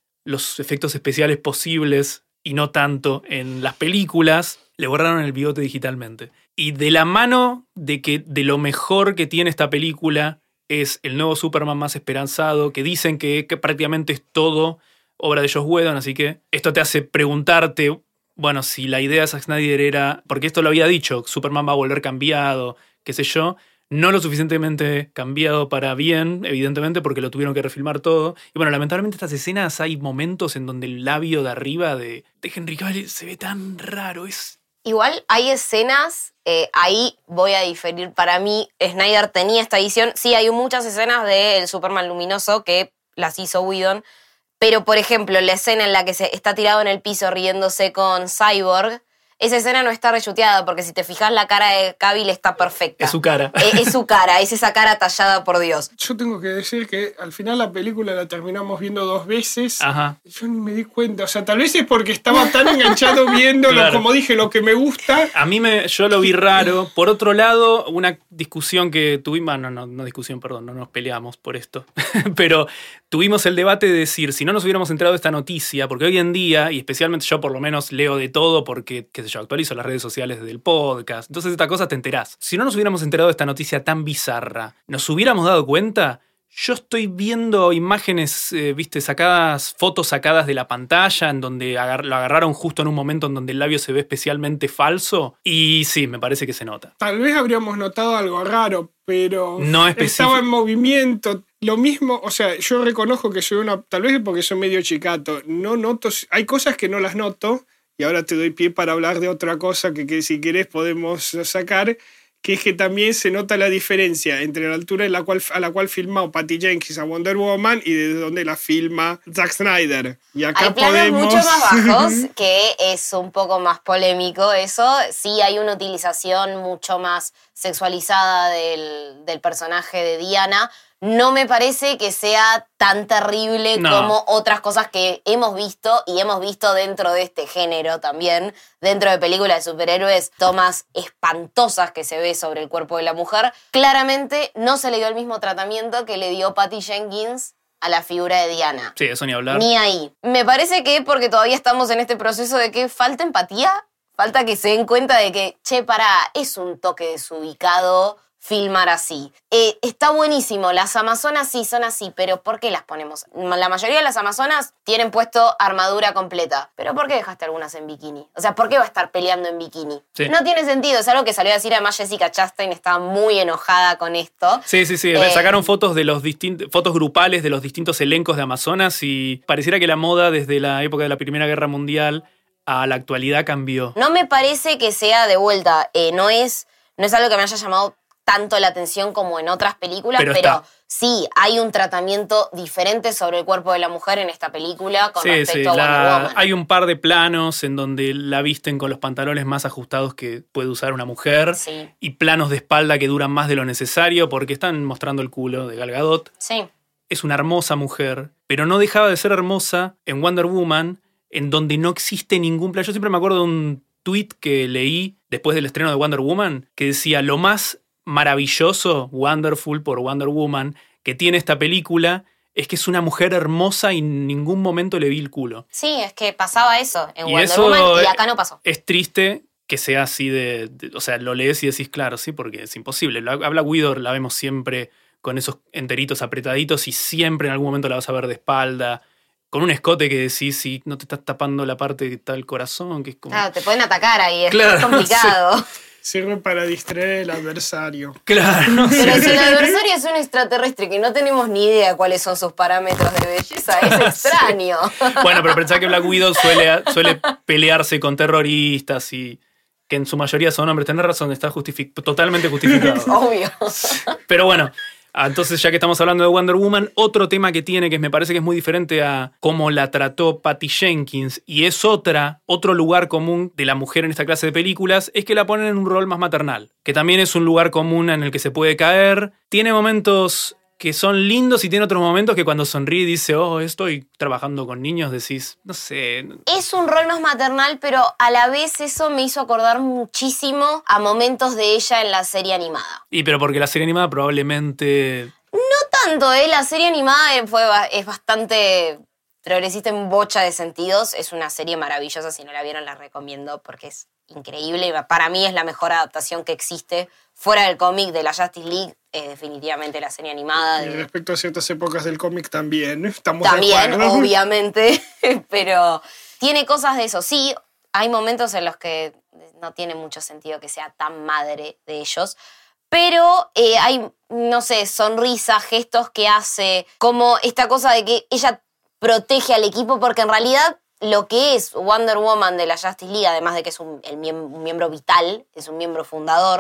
los efectos especiales posibles y no tanto en las películas, le borraron el bigote digitalmente. Y de la mano de que de lo mejor que tiene esta película es el nuevo Superman más esperanzado, que dicen que, que prácticamente es todo obra de Joss Whedon, así que esto te hace preguntarte, bueno, si la idea de Zack Snyder era, porque esto lo había dicho, Superman va a volver cambiado, qué sé yo. No lo suficientemente cambiado para bien, evidentemente, porque lo tuvieron que refilmar todo. Y bueno, lamentablemente estas escenas hay momentos en donde el labio de arriba de, de Henry Cavill se ve tan raro. Es... Igual hay escenas, eh, ahí voy a diferir. Para mí, Snyder tenía esta edición. Sí, hay muchas escenas del Superman luminoso que las hizo Whedon. Pero, por ejemplo, la escena en la que se está tirado en el piso riéndose con Cyborg, esa escena no está reshuteada, porque si te fijas la cara de Cavill está perfecta. Es su cara. Es, es su cara, es esa cara tallada por Dios. Yo tengo que decir que al final la película la terminamos viendo dos veces. Ajá. Yo ni me di cuenta. O sea, tal vez es porque estaba tan enganchado viéndolo, Claro. como dije, lo que me gusta. A mí me, yo lo vi raro. Por otro lado, una discusión que tuvimos, no, no, no discusión, perdón, no nos peleamos por esto, pero tuvimos el debate de decir, si no nos hubiéramos enterado de esta noticia, porque hoy en día, y especialmente yo por lo menos leo de todo porque, qué sé yo, actualizo las redes sociales del podcast, entonces esta cosa te enterás. Si no nos hubiéramos enterado de esta noticia tan bizarra, ¿nos hubiéramos dado cuenta? Yo estoy viendo imágenes, eh, viste, sacadas, fotos sacadas de la pantalla, en donde agar- lo agarraron justo en un momento en donde el labio se ve especialmente falso, y sí, me parece que se nota. Tal vez habríamos notado algo raro, pero No específico. estaba en movimiento. Lo mismo, o sea, yo reconozco que soy una, tal vez es porque soy medio chicato, no noto, hay cosas que no las noto, y ahora te doy pie para hablar de otra cosa que, que si querés podemos sacar, que es que también se nota la diferencia entre la altura en la cual, a la cual filmó Patty Jenkins a Wonder Woman y desde donde la filma Zack Snyder. Y acá Hay planos podemos... mucho más bajos, que es un poco más polémico eso. Sí hay una utilización mucho más sexualizada del, del personaje de Diana. No me parece que sea tan terrible No. como otras cosas que hemos visto, y hemos visto dentro de este género también, dentro de películas de superhéroes, tomas espantosas que se ve sobre el cuerpo de la mujer. Claramente no se le dio el mismo tratamiento que le dio Patty Jenkins a la figura de Diana. Sí, eso ni hablar. Ni ahí. Me parece que porque todavía estamos en este proceso de que falta empatía, falta que se den cuenta de que, che, pará, es un toque desubicado filmar así. Eh, está buenísimo, las amazonas sí son así, pero ¿por qué las ponemos? La mayoría de las amazonas tienen puesto armadura completa, pero ¿por qué dejaste algunas en bikini? O sea, ¿por qué va a estar peleando en bikini? Sí. No tiene sentido, es algo que salió a decir además Jessica Chastain, estaba muy enojada con esto. Sí, sí, sí. Eh, Sacaron fotos de los distintos, fotos grupales de los distintos elencos de Amazonas y pareciera que la moda desde la época de la Primera Guerra Mundial a la actualidad cambió. No me parece que sea de vuelta, eh, no es, no es algo que me haya llamado tanto la atención como en otras películas, Pero pero, está. sí, hay un tratamiento diferente sobre el cuerpo de la mujer en esta película con Sí, respecto sí. a Wonder la- Woman. hay un par de planos en donde la visten con los pantalones más ajustados que puede usar una mujer Sí, y planos de espalda que duran más de lo necesario porque están mostrando el culo de Gal Gadot. sí. Es una hermosa mujer, pero no dejaba de ser hermosa en Wonder Woman, en donde no existe ningún plan. Yo siempre me acuerdo de un tweet que leí después del estreno de Wonder Woman que decía: lo más maravilloso, wonderful por Wonder Woman, que tiene esta película es que es una mujer hermosa y en ningún momento le vi el culo. Sí, es que pasaba eso en Y Wonder eso Woman y es- acá no pasó. Es triste que sea así de, de- O sea, lo lees y decís, claro, sí, porque es imposible. Lo habla Widor, la vemos siempre con esos enteritos apretaditos y siempre en algún momento la vas a ver de espalda, con un escote que decís, si no te estás tapando la parte que está el corazón, que es como... Claro, te pueden atacar ahí, es Claro, complicado. Sirve para distraer al adversario. Claro, no sé. Pero si el adversario es un extraterrestre que no tenemos ni idea cuáles son sus parámetros de belleza, es extraño. Bueno, pero pensá que Black Widow suele, suele pelearse con terroristas y que en su mayoría son hombres. Tenés razón, está justific- totalmente justificado. Obvio. Pero bueno, entonces ya que estamos hablando de Wonder Woman, otro tema que tiene que me parece que es muy diferente a cómo la trató Patty Jenkins y es otra, otro lugar común de la mujer en esta clase de películas, es que la ponen en un rol más maternal, que también es un lugar común en el que se puede caer. Tiene momentos que son lindos y tiene otros momentos que cuando sonríe y dice, oh, estoy trabajando con niños, decís, no sé. Es un rol más maternal, pero a la vez eso me hizo acordar muchísimo a momentos de ella en la serie animada. Y pero porque la serie animada probablemente... No tanto, ¿eh? La serie animada eh, fue, ba- es bastante progresista en bocha de sentidos. Es una serie maravillosa, si no la vieron la recomiendo porque es increíble. Para mí es la mejor adaptación que existe. Fuera del cómic de la Justice League, es definitivamente la serie animada. Y De... respecto a ciertas épocas del cómic también, estamos de También, acuerdo. obviamente, pero tiene cosas de eso. Sí, hay momentos en los que no tiene mucho sentido que sea tan madre de ellos, pero eh, hay, no sé, sonrisas, gestos que hace, como esta cosa de que ella protege al equipo, porque en realidad lo que es Wonder Woman de la Justice League, además de que es un, el miem- un miembro vital, es un miembro fundador,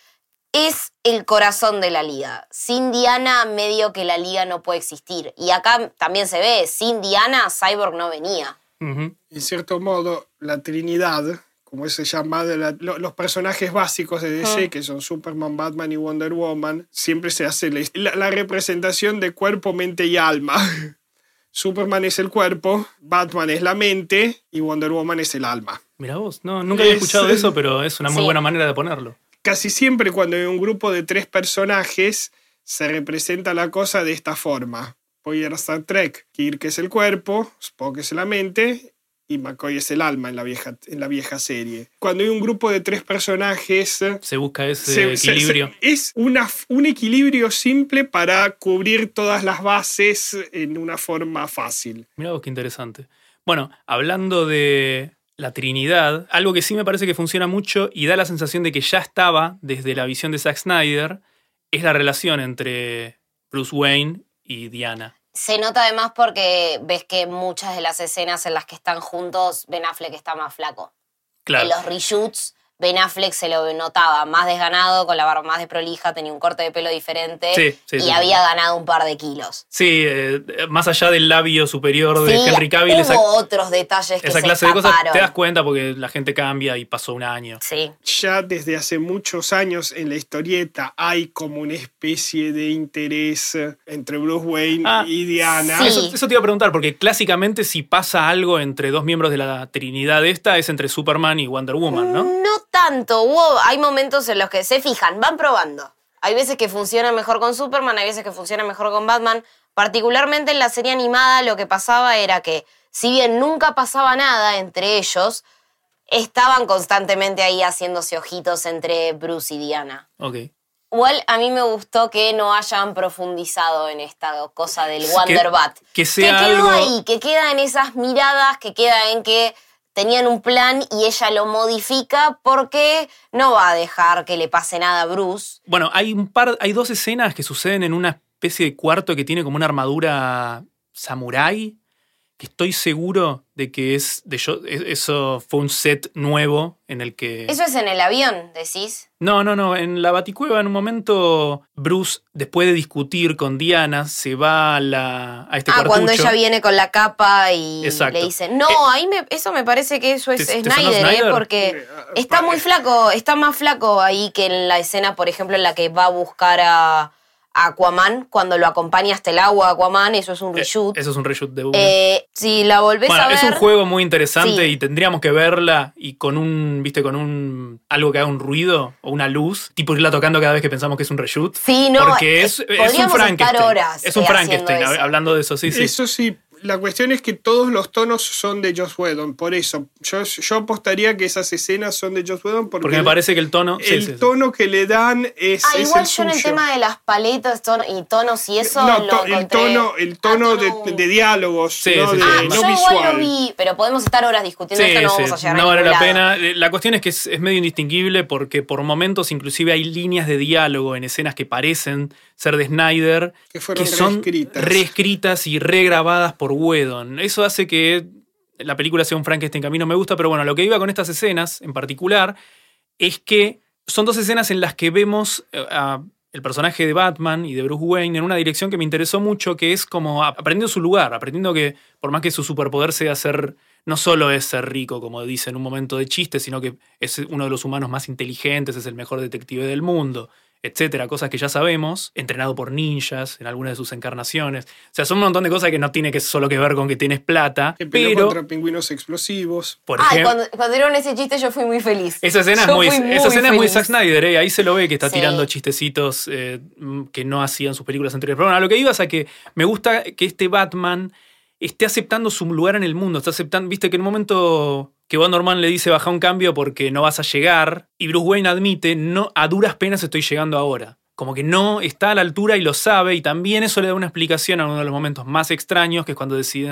es el corazón de la liga. Sin Diana, medio que la liga no puede existir. Y acá también se ve, sin Diana, Cyborg no venía. Uh-huh. En cierto modo, la Trinidad, como se llama, de la, lo, los personajes básicos de D C, mm. que son Superman, Batman y Wonder Woman, siempre se hace la, la representación de cuerpo, mente y alma. Superman es el cuerpo, Batman es la mente y Wonder Woman es el alma. Mirá vos, no, nunca había escuchado es, eso, pero es una muy sí. buena manera de ponerlo. Casi siempre cuando hay un grupo de tres personajes se representa la cosa de esta forma. Voy a ir a Star Trek, Kirk es el cuerpo, Spock es la mente y McCoy es el alma en la vieja, en la vieja serie. Cuando hay un grupo de tres personajes... Se busca ese se, equilibrio. Se, se, es una, un equilibrio simple para cubrir todas las bases en una forma fácil. Mirá vos qué interesante. Bueno, hablando de la Trinidad, algo que sí me parece que funciona mucho y da la sensación de que ya estaba desde la visión de Zack Snyder, es la relación entre Bruce Wayne y Diana. Se nota además porque ves que muchas de las escenas en las que están juntos, Ben Affleck está más flaco. Claro. En los reshoots, Ben Affleck se lo notaba más desganado, con la barba más desprolija, tenía un corte de pelo diferente sí, sí, y sí, había sí. ganado un par de kilos. Sí, eh, más allá del labio superior de sí, Henry Cavill. Hubo esa, otros detalles que esa se clase escaparon. de cosas te das cuenta porque la gente cambia y pasó un año. Sí. Ya desde hace muchos años en la historieta hay como una especie de interés entre Bruce Wayne ah, y Diana. sí. Eso, eso te iba a preguntar, porque clásicamente si pasa algo entre dos miembros de la Trinidad esta es entre Superman y Wonder Woman, ¿no? No tanto. Hubo, hay momentos en los que se fijan, van probando. Hay veces que funciona mejor con Superman, hay veces que funciona mejor con Batman. Particularmente en la serie animada lo que pasaba era que, si bien nunca pasaba nada entre ellos, estaban constantemente ahí haciéndose ojitos entre Bruce y Diana. Ok. Igual a mí me gustó que no hayan profundizado en esta cosa del Wonder que, Bat. Que sea que quedó algo... ahí, que queda en esas miradas, que queda en que tenían un plan y ella lo modifica porque no va a dejar que le pase nada a Bruce. Bueno, hay un par, hay dos escenas que suceden en una especie de cuarto que tiene como una armadura samurái, que estoy seguro de que es de yo, eso fue un set nuevo en el que... Eso es en el avión, decís. No, no, no. En la Baticueva, en un momento, Bruce, después de discutir con Diana, se va a, la, a este ah, cuartucho. cuando ella viene con la capa y Exacto. le dice... No, eh, ahí me, eso me parece que eso es ¿te, Snyder, te sonó Snyder? ¿eh? Porque está muy flaco, está más flaco ahí que en la escena, por ejemplo, en la que va a buscar a... Aquaman, cuando lo acompaña hasta el agua Aquaman, eso es un reshoot. Eh, eso es un reshoot de una. Eh, si la volvés bueno, a ver... es un juego muy interesante sí. y tendríamos que verla y con un, viste, con un algo que haga un ruido o una luz, tipo irla tocando cada vez que pensamos que es un reshoot. Sí, no, porque es, eh, es un Frankenstein. Horas, es un eh, Frankenstein, eso. hablando de eso, sí, sí. Eso sí, la cuestión es que todos los tonos son de Joss Whedon, por eso. Yo, yo apostaría que esas escenas son de Joss Whedon porque, porque me parece que el tono... el sí, sí, tono que le dan es, Ah, es igual el yo en el suyo. tema de las paletas ton- y tonos y eso No, lo to- el encontré... tono, el tono Ah, de, tono- de diálogos, Sí, no, sí, de, sí. Ah, no yo visual. igual lo vi, pero podemos estar horas discutiendo Sí, esto, no sí, vamos a llegar no a vale ningún la lado. pena. La cuestión es que es, es medio indistinguible porque por momentos inclusive hay líneas de diálogo en escenas que parecen ser de Snyder Que fueron que son reescritas. reescritas y regrabadas por Whedon. Eso hace que la película sea un Frankenstein que a mí no me gusta, pero bueno, lo que iba con estas escenas en particular es que son dos escenas en las que vemos a el personaje de Batman y de Bruce Wayne en una dirección que me interesó mucho, que es como aprendiendo su lugar, aprendiendo que por más que su superpoder sea ser, no solo es ser rico, como dice en un momento de chiste, sino que es uno de los humanos más inteligentes, es el mejor detective del mundo, etcétera, cosas que ya sabemos, entrenado por ninjas en algunas de sus encarnaciones. O sea, son un montón de cosas que no tiene que solo que ver con que tienes plata, Que peleó pero, contra pingüinos explosivos. por Ah, ejemplo... cuando, cuando dieron ese chiste yo fui muy feliz. Esa escena es Yo muy, fui muy esa escena es muy feliz. Zack Snyder, ¿eh? Ahí se lo ve que está Sí. tirando chistecitos eh, que no hacían sus películas anteriores. Pero bueno, a lo que iba es a que me gusta que este Batman esté aceptando su lugar en el mundo. Está aceptando, viste que en un momento que Wonder Woman le dice baja un cambio porque no vas a llegar, y Bruce Wayne admite, no, a duras penas estoy llegando ahora. Como que no está a la altura y lo sabe, y también eso le da una explicación a uno de los momentos más extraños, que es cuando deciden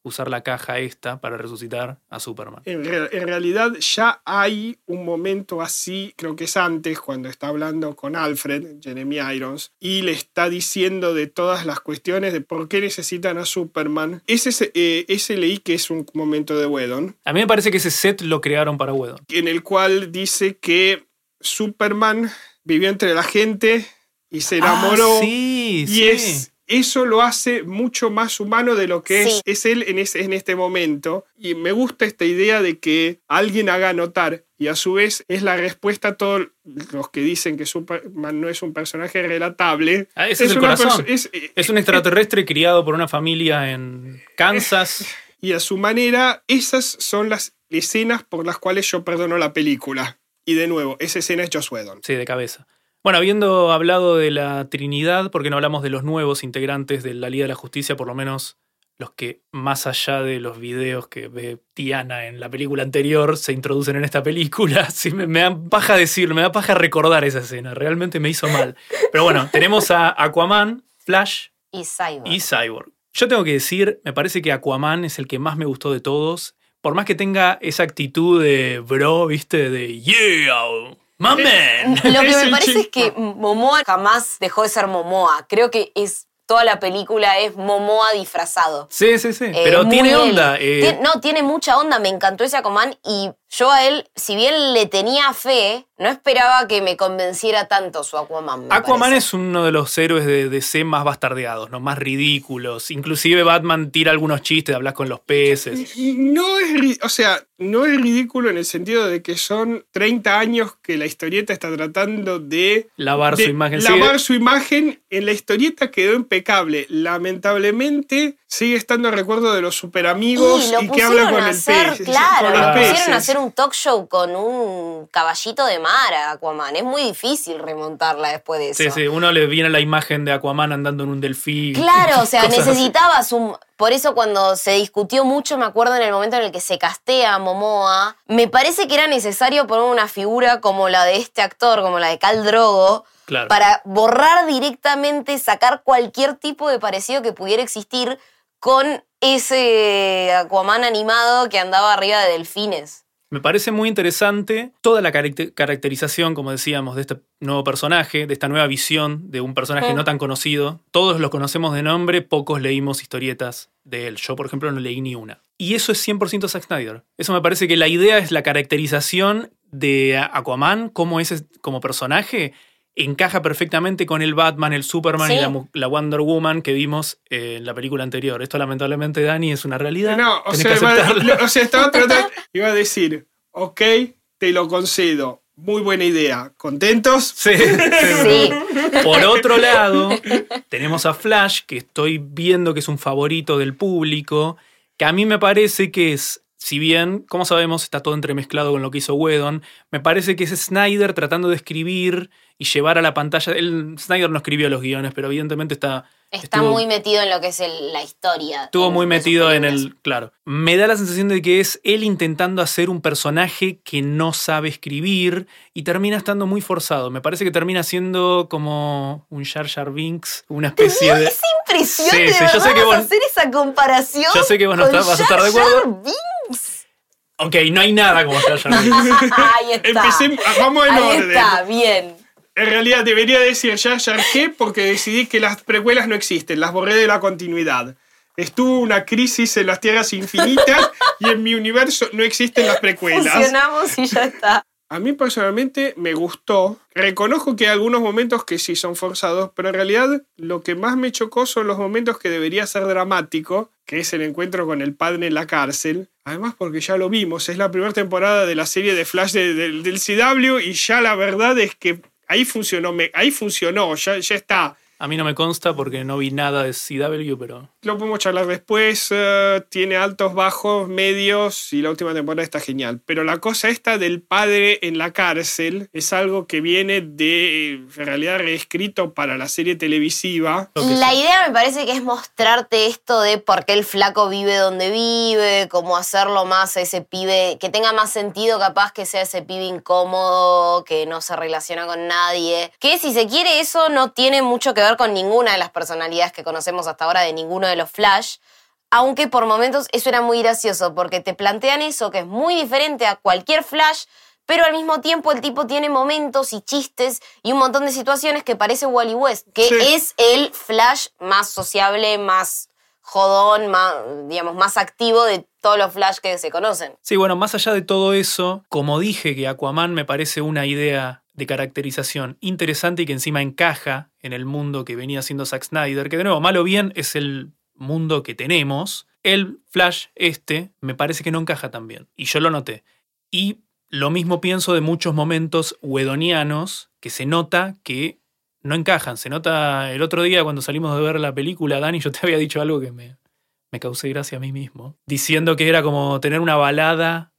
usar la caja esta para resucitar a Superman. En, re- en realidad ya hay un momento así, creo que es antes, cuando está hablando con Alfred, Jeremy Irons, y le está diciendo de todas las cuestiones de por qué necesitan a Superman. Ese, eh, ese leí que es un momento de Whedon, A mí me parece que ese set lo crearon para Whedon. en el cual dice que Superman vivió entre la gente y se enamoró. Ah, sí, y sí. es... Eso lo hace mucho más humano de lo que Sí. es, es él en, ese, en este momento. Y me gusta esta idea de que alguien haga notar, y a su vez es la respuesta a todos los que dicen que Superman no es un personaje relatable. Ah, ese es el una corazón. perso- es, eh, Es un extraterrestre criado por una familia en Kansas. y a su manera, esas son las escenas por las cuales yo perdono la película. Y de nuevo, esa escena es Joss Whedon. Sí, de cabeza. Bueno, habiendo hablado de la Trinidad, ¿por qué no hablamos de los nuevos integrantes de la Liga de la Justicia? Por lo menos los que, más allá de los videos que ve Diana en la película anterior, se introducen en esta película. Sí, me, me da paja decirlo, me da paja recordar esa escena. Realmente me hizo mal. Pero bueno, tenemos a Aquaman, Flash Y Cyborg. y Cyborg. Yo tengo que decir, me parece que Aquaman es el que más me gustó de todos. Por más que tenga esa actitud de bro, ¿viste? De yeah, my man. Lo que Es me el parece es chico. que Momoa jamás dejó de ser Momoa. Creo que es toda la película es Momoa disfrazado. Sí, sí, sí. Eh, Pero muy tiene él. onda. eh, Tien- no, tiene mucha onda. Me encantó ese Aquaman y yo a él, si bien le tenía fe, no esperaba que me convenciera tanto su Aquaman. me Aquaman parece. es uno de los héroes de D C más bastardeados, ¿no? Más ridículos. Inclusive Batman tira algunos chistes, hablas con los peces. No es, ri- o sea, no es ridículo en el sentido de que son treinta años que la historieta está tratando de Lavar de su imagen. lavar Sí, su imagen. En la historieta quedó impecable. Lamentablemente sigue estando el recuerdo de los superamigos Y lo y, que habla pusieron con a el hacer, pez. claro, con lo los Ah. pusieron peces. a hacer un talk show con un caballito de mar a Aquaman. Es muy difícil remontarla después de eso. sí, sí. Uno le viene la imagen de Aquaman andando en un delfín. Claro, o sea, Cosas así. necesitabas un... Por eso cuando se discutió mucho, me acuerdo en el momento en el que se castea a Momoa, me parece que era necesario poner una figura como la de este actor, como la de Khal Drogo, Claro. para borrar directamente, sacar cualquier tipo de parecido que pudiera existir con ese Aquaman animado que andaba arriba de delfines. Me parece muy interesante toda la caracter- caracterización, como decíamos, de este nuevo personaje, de esta nueva visión de un personaje Mm. no tan conocido. Todos lo conocemos de nombre, pocos leímos historietas de él. Yo, por ejemplo, no leí ni una. Y eso es cien por ciento Zack Snyder. Eso me parece que la idea es la caracterización de Aquaman, cómo es como personaje encaja perfectamente con el Batman, el Superman Sí. y la, mu- la Wonder Woman que vimos eh, en la película anterior. Esto lamentablemente, Dani, es una realidad. No, o Tenés sea, que iba, aceptarlo. o sea, estaba tratando, iba a decir, ok, te lo concedo, muy buena idea, ¿contentos? Sí, sí. Sí. Por otro lado, tenemos a Flash, que estoy viendo que es un favorito del público, que a mí me parece que es, si bien, como sabemos, está todo entremezclado con lo que hizo Whedon, me parece que es Snyder tratando de escribir y llevar a la pantalla. Él, Snyder no escribió los guiones, pero evidentemente está... Está estuvo- muy metido en lo que es el- la historia. Estuvo en- muy de sus metido en películas. el... Claro. Me da la sensación de que es él intentando hacer un personaje que no sabe escribir y termina estando muy forzado. Me parece que termina siendo como un Jar Jar Binks, una ¿Te especie dio de... esa impresión Sí, de sí, yo verdad sé que vas a vos- hacer esa comparación? Yo sé que vos no con estás- vas a estar de Jar acuerdo. Jar Binks? Ok, no hay nada como Jar Jar Binks. Ahí está. Empecemos, vamos en Ahí orden. está, bien. En realidad debería decir Jar Jar qué porque decidí que las precuelas no existen, las borré de la continuidad. Estuvo una crisis en las tierras infinitas y en mi universo no existen las precuelas. Funcionamos y ya está. A mí personalmente me gustó. Reconozco que hay algunos momentos que sí son forzados, pero en realidad lo que más me chocó son los momentos que debería ser dramático, que es el encuentro con el padre en la cárcel. Además porque ya lo vimos, es la primera temporada de la serie de Flash de- de- del C W y ya la verdad es que ahí funcionó, me- ahí funcionó, ya, ya está. A mí no me consta porque no vi nada de C W, pero... Lo podemos charlar después, eh, tiene altos, bajos, medios y la última temporada está genial. Pero la cosa esta del padre en la cárcel es algo que viene de, en realidad, reescrito para la serie televisiva. Lo que La sea. idea me parece que es mostrarte esto de por qué el flaco vive donde vive, cómo hacerlo más a ese pibe, que tenga más sentido capaz que sea ese pibe incómodo, que no se relaciona con nadie. Que si se quiere eso no tiene mucho que ver con ninguna de las personalidades que conocemos hasta ahora de ninguno de los Flash. aunque por momentos eso era muy gracioso, porque te plantean eso que es muy diferente a cualquier Flash, pero al mismo tiempo el tipo tiene momentos y chistes y un montón de situaciones que parece Wally West, que Sí. es el Flash más sociable, más jodón, más, digamos, más activo de todos los Flash que se conocen. Sí, bueno, más allá de todo eso, como dije que Aquaman me parece una idea de caracterización interesante y que encima encaja en el mundo que venía haciendo Zack Snyder, que de nuevo, mal o bien, es el mundo que tenemos, el Flash este me parece que no encaja tan bien. Y yo lo noté. Y lo mismo pienso de muchos momentos wedonianos que se nota que no encajan. Se nota el otro día cuando salimos de ver la película, Dani, yo te había dicho algo que me, me causé gracia a mí mismo, diciendo que era como tener una balada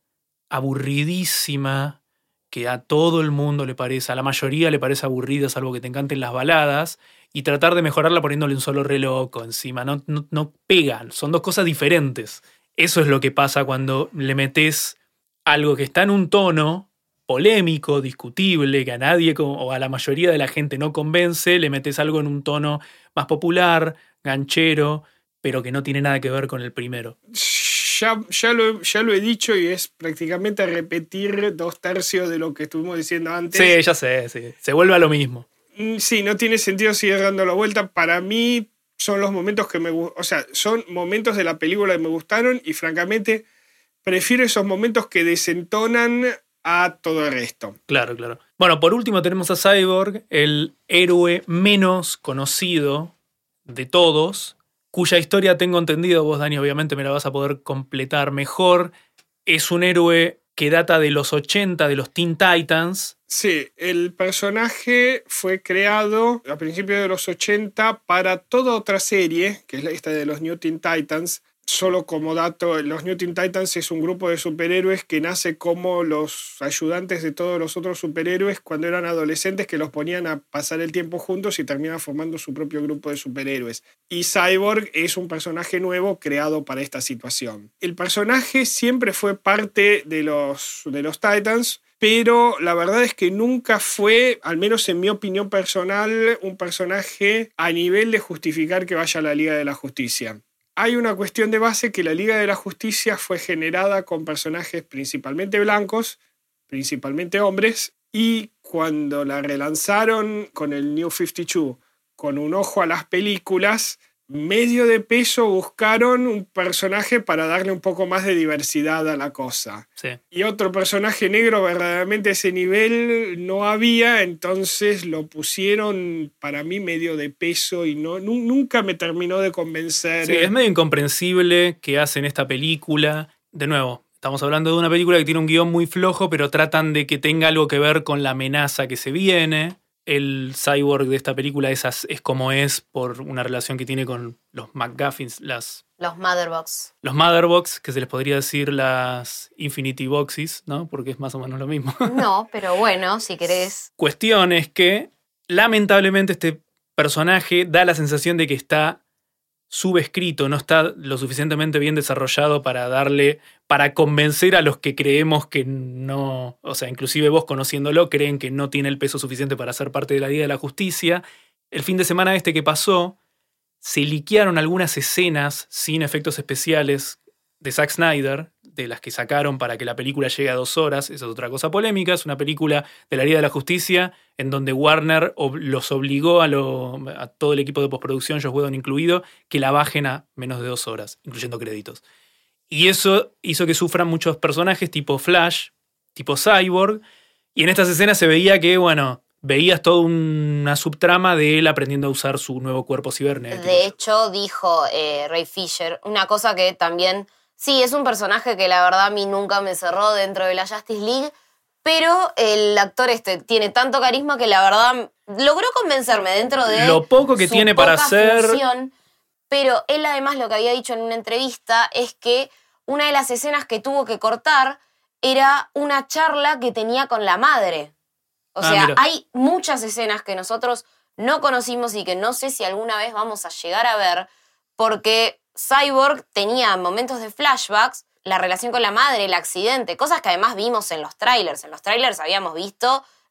aburridísima que a todo el mundo le parece, a la mayoría le parece aburrida, salvo que te encanten las baladas, y tratar de mejorarla poniéndole un solo re loco encima. No, no, no pegan, son dos cosas diferentes. Eso es lo que pasa cuando le metes algo que está en un tono polémico, discutible, que a nadie o a la mayoría de la gente no convence, le metes algo en un tono más popular, ganchero, pero que no tiene nada que ver con el primero. Ya, ya, lo, ya lo he dicho y es prácticamente repetir dos tercios de lo que estuvimos diciendo antes. Sí, ya sé, sí. Se vuelve a lo mismo. Sí, no tiene sentido seguir dando la vuelta. Para mí son los momentos que me gustan. O sea, son momentos de la película que me gustaron y francamente prefiero esos momentos que desentonan a todo el resto. Claro, claro. Bueno, por último tenemos a Cyborg, el héroe menos conocido de todos, cuya historia tengo entendido, vos Dani obviamente me la vas a poder completar mejor. Es un héroe que data de los ochenta, de los Teen Titans. Sí, el personaje fue creado a principios de los ochenta para toda otra serie, que es esta de los New Teen Titans. Solo como dato, los New Teen Titans es un grupo de superhéroes que nace como los ayudantes de todos los otros superhéroes cuando eran adolescentes, que los ponían a pasar el tiempo juntos y terminan formando su propio grupo de superhéroes. Y Cyborg es un personaje nuevo creado para esta situación. El personaje siempre fue parte de los, de los Titans, pero la verdad es que nunca fue, al menos en mi opinión personal, un personaje a nivel de justificar que vaya a la Liga de la Justicia. Hay una cuestión de base que la Liga de la Justicia fue generada con personajes principalmente blancos, principalmente hombres, y cuando la relanzaron con el New cincuenta y dos, con un ojo a las películas, medio de peso buscaron un personaje para darle un poco más de diversidad a la cosa. Sí. Y otro personaje negro verdaderamente a ese nivel no había, entonces lo pusieron para mí medio de peso y no, nunca me terminó de convencer. Sí, es medio incomprensible que hacen esta película. De nuevo, estamos hablando de una película que tiene un guión muy flojo, pero tratan de que tenga algo que ver con la amenaza que se viene. El Cyborg de esta película es, es como es por una relación que tiene con los MacGuffins, las, Los Motherbox. los Motherbox, que se les podría decir las Infinity Boxes, ¿no? Porque es más o menos lo mismo. No, pero bueno, si querés. Cuestión es que, lamentablemente, este personaje da la sensación de que está subescrito, no está lo suficientemente bien desarrollado para darle, para convencer a los que creemos que no, o sea, inclusive vos conociéndolo, creen que no tiene el peso suficiente para ser parte de la Liga de la Justicia. El fin de semana este que pasó, se liquearon algunas escenas sin efectos especiales de Zack Snyder, de las que sacaron para que la película llegue a dos horas. Esa es otra cosa polémica. Es una película de la Liga de la Justicia en donde Warner ob- los obligó a, lo, a todo el equipo de postproducción, Joss Whedon incluido, que la bajen a menos de dos horas, incluyendo créditos. Y eso hizo que sufran muchos personajes tipo Flash, tipo Cyborg, y en estas escenas se veía que, bueno, veías toda una subtrama de él aprendiendo a usar su nuevo cuerpo cibernético. De hecho, dijo eh, Ray Fisher una cosa que también... Sí, es un personaje que la verdad a mí nunca me cerró dentro de la Justice League, pero el actor este tiene tanto carisma que la verdad logró convencerme dentro de lo poco que su tiene para poca hacer. función, pero él además lo que había dicho en una entrevista es que una de las escenas que tuvo que cortar era una charla que tenía con la madre. O Ah, sea, mira. hay muchas escenas que nosotros no conocimos y que no sé si alguna vez vamos a llegar a ver, porque Cyborg tenía momentos de flashbacks, la relación con la madre, el accidente, cosas que además vimos en los trailers. En los trailers habíamos visto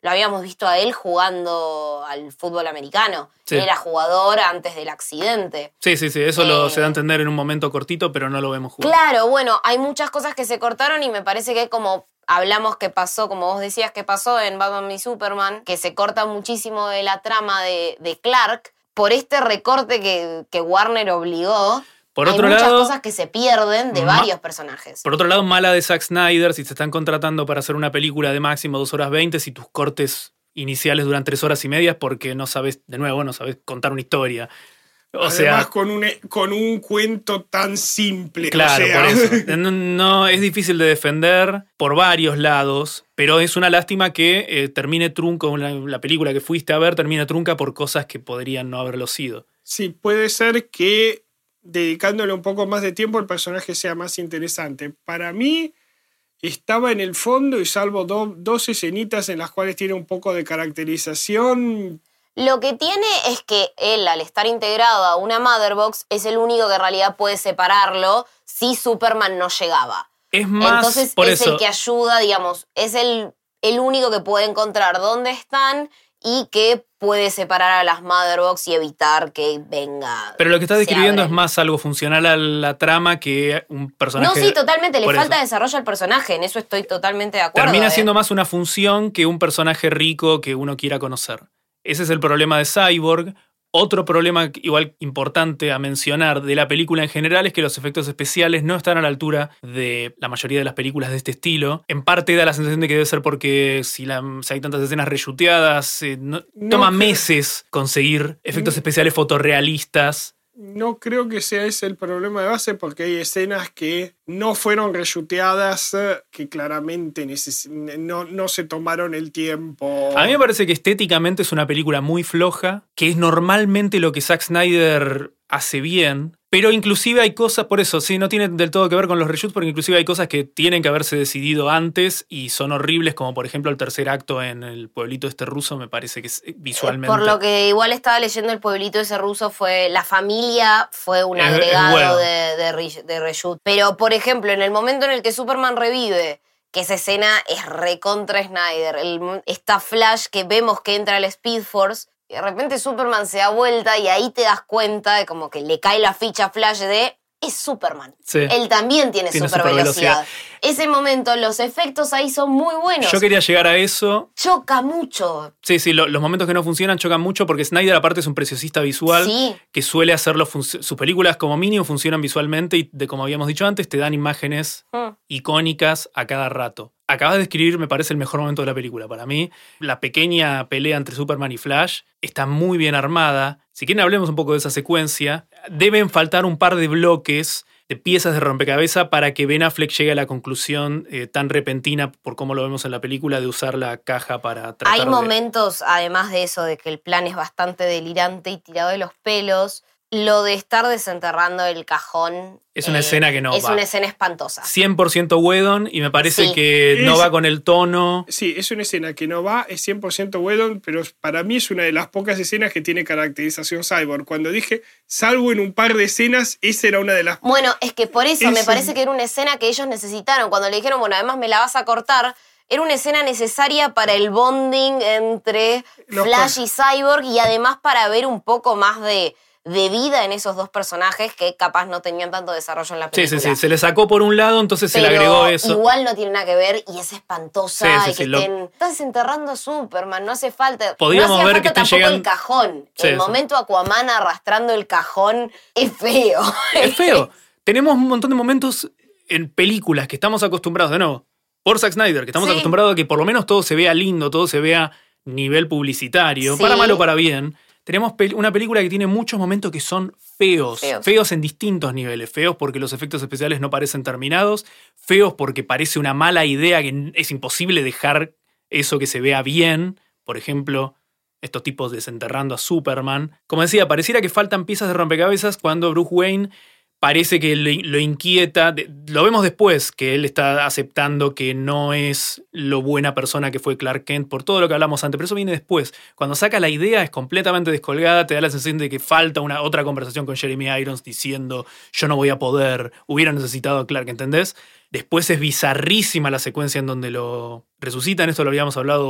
lo habíamos visto a él jugando al fútbol americano. Sí. Él era jugador antes del accidente. Sí, sí, sí, eso Eh, lo se da a entender en un momento cortito, pero no lo vemos jugar. Claro, bueno, hay muchas cosas que se cortaron y me parece que como hablamos que pasó, como vos decías que pasó en Batman y Superman, que se corta muchísimo de la trama de, de Clark, por este recorte que, que Warner obligó. Por hay otro muchas lado, cosas que se pierden de ma- varios personajes. Por otro lado, mala de Zack Snyder, si te están contratando para hacer una película de máximo dos horas veinte, si tus cortes iniciales duran tres horas y media es porque no sabes, de nuevo, no sabes contar una historia. O Además, sea, con un, con un cuento tan simple. claro, o sea, por eso. No, no, es difícil de defender por varios lados, pero es una lástima que eh, termine trunco, la, la película que fuiste a ver termine trunca por cosas que podrían no haberlo sido. Sí, puede ser que dedicándole un poco más de tiempo el personaje sea más interesante. Para mí estaba en el fondo y salvo do, dos escenitas en las cuales tiene un poco de caracterización. Lo que tiene es que él, al estar integrado a una Motherbox, es el único que en realidad puede separarlo si Superman no llegaba. Es más, Entonces por es eso, el que ayuda, digamos, es el, el único que puede encontrar dónde están y que puede separar a las Motherbox y evitar que venga. pero lo que estás se describiendo es abren. más algo funcional a la trama que un personaje. No, sí, totalmente, le por falta eso. desarrollo al personaje, en eso estoy totalmente de acuerdo. Termina ¿eh? siendo más una función que un personaje rico que uno quiera conocer. Ese es el problema de Cyborg. Otro problema igual importante a mencionar de la película en general es que los efectos especiales no están a la altura de la mayoría de las películas de este estilo. En parte da la sensación de que debe ser porque si, la, si hay tantas escenas reshuteadas, eh, no- No toma creo- meses conseguir efectos especiales fotorrealistas. No creo que sea ese el problema de base porque hay escenas que no fueron reshuteadas, eh, que claramente neces- no, no se tomaron el tiempo. A mí me parece que estéticamente es una película muy floja, que es normalmente lo que Zack Snyder hace bien, pero inclusive hay cosas, por eso, sí, no tiene del todo que ver con los reshoots, porque inclusive hay cosas que tienen que haberse decidido antes y son horribles, como por ejemplo el tercer acto en el pueblito este ruso, me parece que es visualmente... Por lo que igual estaba leyendo el pueblito ese ruso, fue la familia fue un Es- es agregado bueno. de, de, re- de reshoot. Pero, por ejemplo, en el momento en el que Superman revive, que esa escena es recontra Snyder, el, esta Flash que vemos que entra al Speed Force, y de repente Superman se da vuelta y ahí te das cuenta de como que le cae la ficha a Flash de... Es Superman. Sí. Él también tiene, Tiene super velocidad. supervelocidad. Ese momento, los efectos ahí son muy buenos. Yo quería llegar a eso. Choca mucho. Sí, sí, lo- los momentos que no funcionan chocan mucho porque Snyder aparte es un preciosista visual Sí. que suele hacerlo, func- sus películas como mínimo funcionan visualmente y de como habíamos dicho antes, te dan imágenes Mm. icónicas a cada rato. Acabas de describir, me parece, el mejor momento de la película. Para mí, la pequeña pelea entre Superman y Flash está muy bien armada. Si quieren, hablemos un poco de esa secuencia. Deben faltar un par de bloques, de piezas de rompecabezas para que Ben Affleck llegue a la conclusión eh, tan repentina, por cómo lo vemos en la película, de usar la caja para tratar Hay de... momentos, además de eso, de que el plan es bastante delirante y tirado de los pelos, lo de estar desenterrando el cajón... Es una escena que no Es va. una escena espantosa. cien por ciento Whedon y me parece Sí. que no Es- va con el tono. Sí, es una escena que no va, es cien por ciento Whedon, pero para mí es una de las pocas escenas que tiene caracterización Cyborg. Cuando dije, salvo en un par de escenas, esa era una de las... Bueno, es que por eso me Ese- parece que era una escena que ellos necesitaron. Cuando le dijeron, bueno, además me la vas a cortar, era una escena necesaria para el bonding entre Los Flash per- y Cyborg y además para ver un poco más de, de vida en esos dos personajes que capaz no tenían tanto desarrollo en la Sí, película. sí, sí. Se le sacó por un lado, entonces se le Pero agregó eso. igual no tiene nada que ver y es espantosa Sí, sí, y que sí, lo- estén... Estás desenterrando a Superman, no hace falta... Podríamos no hacía ver falta que estén tampoco llegando- el cajón. Sí, el sí. momento Aquaman arrastrando el cajón es feo. Es feo. Tenemos un montón de momentos en películas que estamos acostumbrados, de nuevo, por Zack Snyder, que estamos Sí. acostumbrados a que por lo menos todo se vea lindo, todo se vea nivel publicitario, Sí. para mal o para bien. Tenemos pel- una película que tiene muchos momentos que son feos, feos, Feos. en distintos niveles. Feos porque los efectos especiales no parecen terminados, feos porque parece una mala idea que es imposible dejar eso que se vea bien. Por ejemplo, estos tipos desenterrando a Superman. Como decía, pareciera que faltan piezas de rompecabezas cuando Bruce Wayne parece que le- lo inquieta. De- Lo vemos después, que él está aceptando que no es lo buena persona que fue Clark Kent por todo lo que hablamos antes, pero eso viene después. Cuando saca la idea es completamente descolgada, te da la sensación de que falta una otra conversación con Jeremy Irons diciendo yo no voy a poder, hubiera necesitado a Clark, ¿entendés? Después es bizarrísima la secuencia en donde lo resucitan, esto lo habíamos hablado un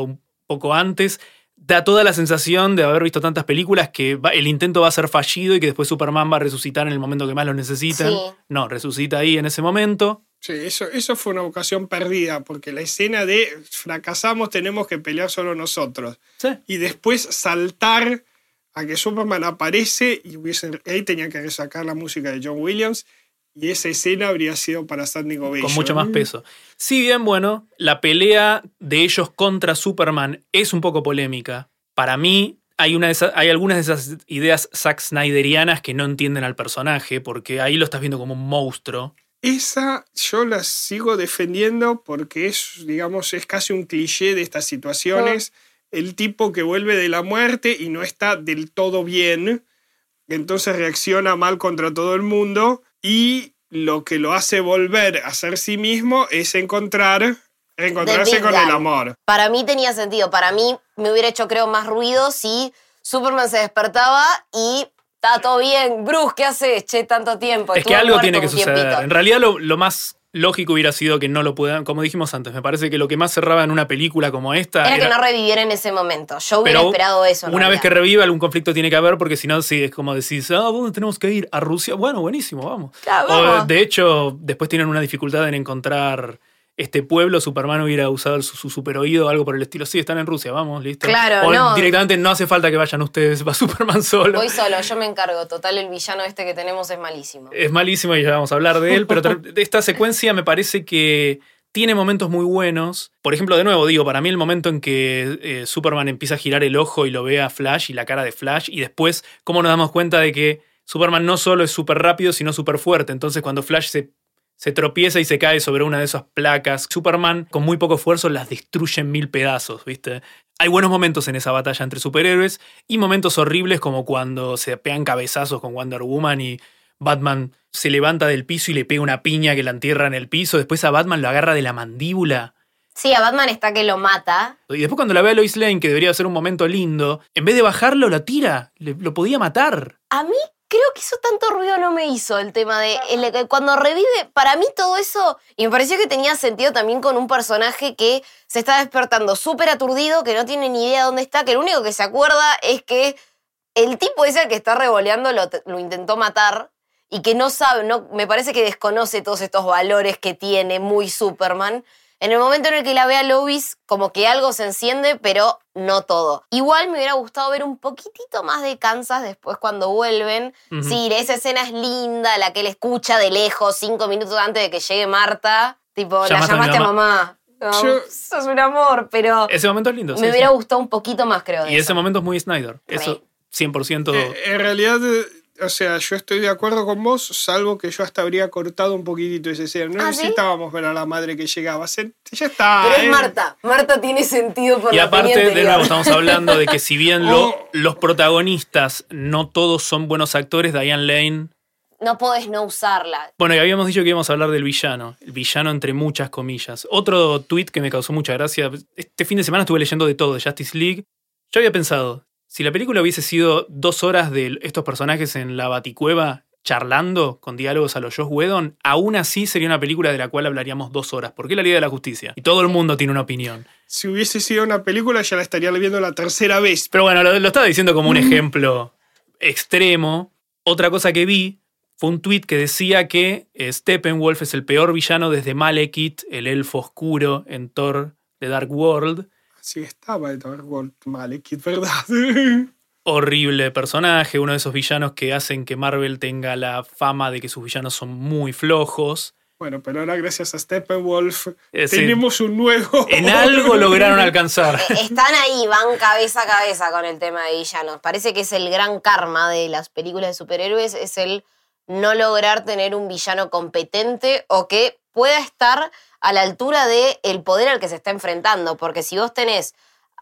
poco antes. Da toda la sensación de haber visto tantas películas que va, el intento va a ser fallido y que después Superman va a resucitar en el momento que más lo necesitan. Sí. No, resucita ahí en ese momento. Sí, eso, eso fue una ocasión perdida, porque la escena de fracasamos, tenemos que pelear solo nosotros. Sí. Y después saltar a que Superman aparece y hubiesen, ahí tenían que sacar la música de John Williams y esa escena habría sido para Standing Ovation. Con mucho más peso. Si bien, bueno, la pelea de ellos contra Superman es un poco polémica. Para mí, hay, una de esas, hay algunas de esas ideas Zack Snyderianas que no entienden al personaje, porque ahí lo estás viendo como un monstruo. Esa yo la sigo defendiendo porque es, digamos, es casi un cliché de estas situaciones. Oh. El tipo que vuelve de la muerte y no está del todo bien, entonces reacciona mal contra todo el mundo y lo que lo hace volver a ser sí mismo es encontrar, encontrarse con el amor. Para mí tenía sentido. Para mí me hubiera hecho, creo, más ruido si Superman se despertaba y... Está todo bien. Bruce, ¿qué haces? Che, tanto tiempo. Es que algo tiene que suceder. En realidad lo, lo más lógico hubiera sido que no lo puedan... Como dijimos antes, me parece que lo que más cerraba en una película como esta... Era, era que no reviviera en ese momento. Yo hubiera Pero esperado eso. Una realidad. Vez que reviva, algún conflicto tiene que haber, porque si no, sí, es como decís, ah, ¿dónde tenemos que ir? ¿A Rusia? Bueno, buenísimo, vamos. Claro, vamos. O, de hecho, después tienen una dificultad en encontrar... este pueblo, Superman hubiera usado su, su super oído o algo por el estilo. Sí, están en Rusia, vamos, listo. Claro, o no. directamente no hace falta que vayan ustedes, va Superman solo. Voy solo, yo me encargo. Total, el villano este que tenemos es malísimo. Es malísimo y ya vamos a hablar de él, pero esta secuencia me parece que tiene momentos muy buenos. Por ejemplo, de nuevo, digo, para mí el momento en que eh, Superman empieza a girar el ojo y lo ve a Flash y la cara de Flash, y después cómo nos damos cuenta de que Superman no solo es súper rápido, sino súper fuerte. Entonces cuando Flash se... se tropieza y se cae sobre una de esas placas. Superman, con muy poco esfuerzo, las destruye en mil pedazos, ¿viste? Hay buenos momentos en esa batalla entre superhéroes y momentos horribles como cuando se pegan cabezazos con Wonder Woman y Batman se levanta del piso y le pega una piña que la entierra en el piso. Después a Batman lo agarra de la mandíbula. Sí, a Batman está que lo mata. Y después cuando la ve a Lois Lane, que debería ser un momento lindo, en vez de bajarlo, lo tira. Le, lo podía matar. A mí... creo que eso tanto ruido no me hizo el tema de... El, cuando revive, para mí todo eso... Y me pareció que tenía sentido también con un personaje que se está despertando súper aturdido, que no tiene ni idea dónde está, que lo único que se acuerda es que el tipo ese al que está revoleando lo, lo intentó matar y que no sabe, no, me parece que desconoce todos estos valores que tiene muy Superman. En el momento en el que la ve a Lois, como que algo se enciende, pero no todo. Igual me hubiera gustado ver un poquitito más de Kansas después cuando vuelven. Uh-huh. Sí, esa escena es linda, la que él escucha de lejos cinco minutos antes de que llegue Marta. Tipo, la llamaste a mamá. No, Yo, eso es un amor, pero... Ese momento es lindo. Me sí, hubiera sí. gustado un poquito más, creo. De y eso. ese momento es muy Snyder. Eso, cien por ciento... Eh, en realidad... O sea, yo estoy de acuerdo con vos, salvo que yo hasta habría cortado un poquitito ese escena. No ¿Ah, necesitábamos ¿sí? ver a la madre que llegaba. Se, ya está. Pero es eh. Marta. Marta tiene sentido por y la aparte, opinión de nuevo, estamos hablando de que si bien lo, Oh. los protagonistas no todos son buenos actores, Diane Lane... No podés no usarla. Bueno, y habíamos dicho que íbamos a hablar del villano. El villano entre muchas comillas. Otro tweet que me causó mucha gracia. Este fin de semana estuve leyendo de todo, de Justice League. Yo había pensado... Si la película hubiese sido dos horas de estos personajes en la Baticueva charlando con diálogos a los Joss Whedon, aún así sería una película de la cual hablaríamos dos horas. Porque es la Liga de la Justicia. Y todo el mundo tiene una opinión. Si hubiese sido una película ya la estaría viendo la tercera vez. Pero bueno, lo, lo estaba diciendo como un ejemplo extremo. Otra cosa que vi fue un tuit que decía que Steppenwolf es el peor villano desde Malekith, el elfo oscuro en Thor The Dark World. Sí, estaba el Dark World Malekith, ¿verdad? Horrible personaje, uno de esos villanos que hacen que Marvel tenga la fama de que sus villanos son muy flojos. Bueno, pero ahora gracias a Steppenwolf eh, tenemos sí. un nuevo... En algo lograron alcanzar. Están ahí, van cabeza a cabeza con el tema de villanos. Parece que es el gran karma de las películas de superhéroes, es el no lograr tener un villano competente o que pueda estar a la altura del poder al que se está enfrentando. Porque si vos tenés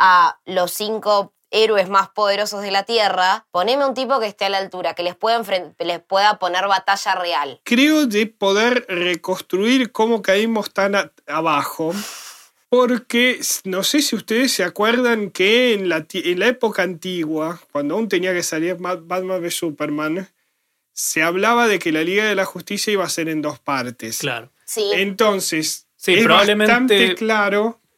a los cinco héroes más poderosos de la Tierra, poneme un tipo que esté a la altura, que les pueda, enfrent- les pueda poner batalla real. Creo de poder reconstruir cómo caímos tan a- abajo, porque no sé si ustedes se acuerdan que en la, ti- en la época antigua, cuando aún tenía que salir Batman v Superman, se hablaba de que la Liga de la Justicia iba a ser en dos partes. Claro. Sí. Entonces, Sí, es probablemente- bastante claro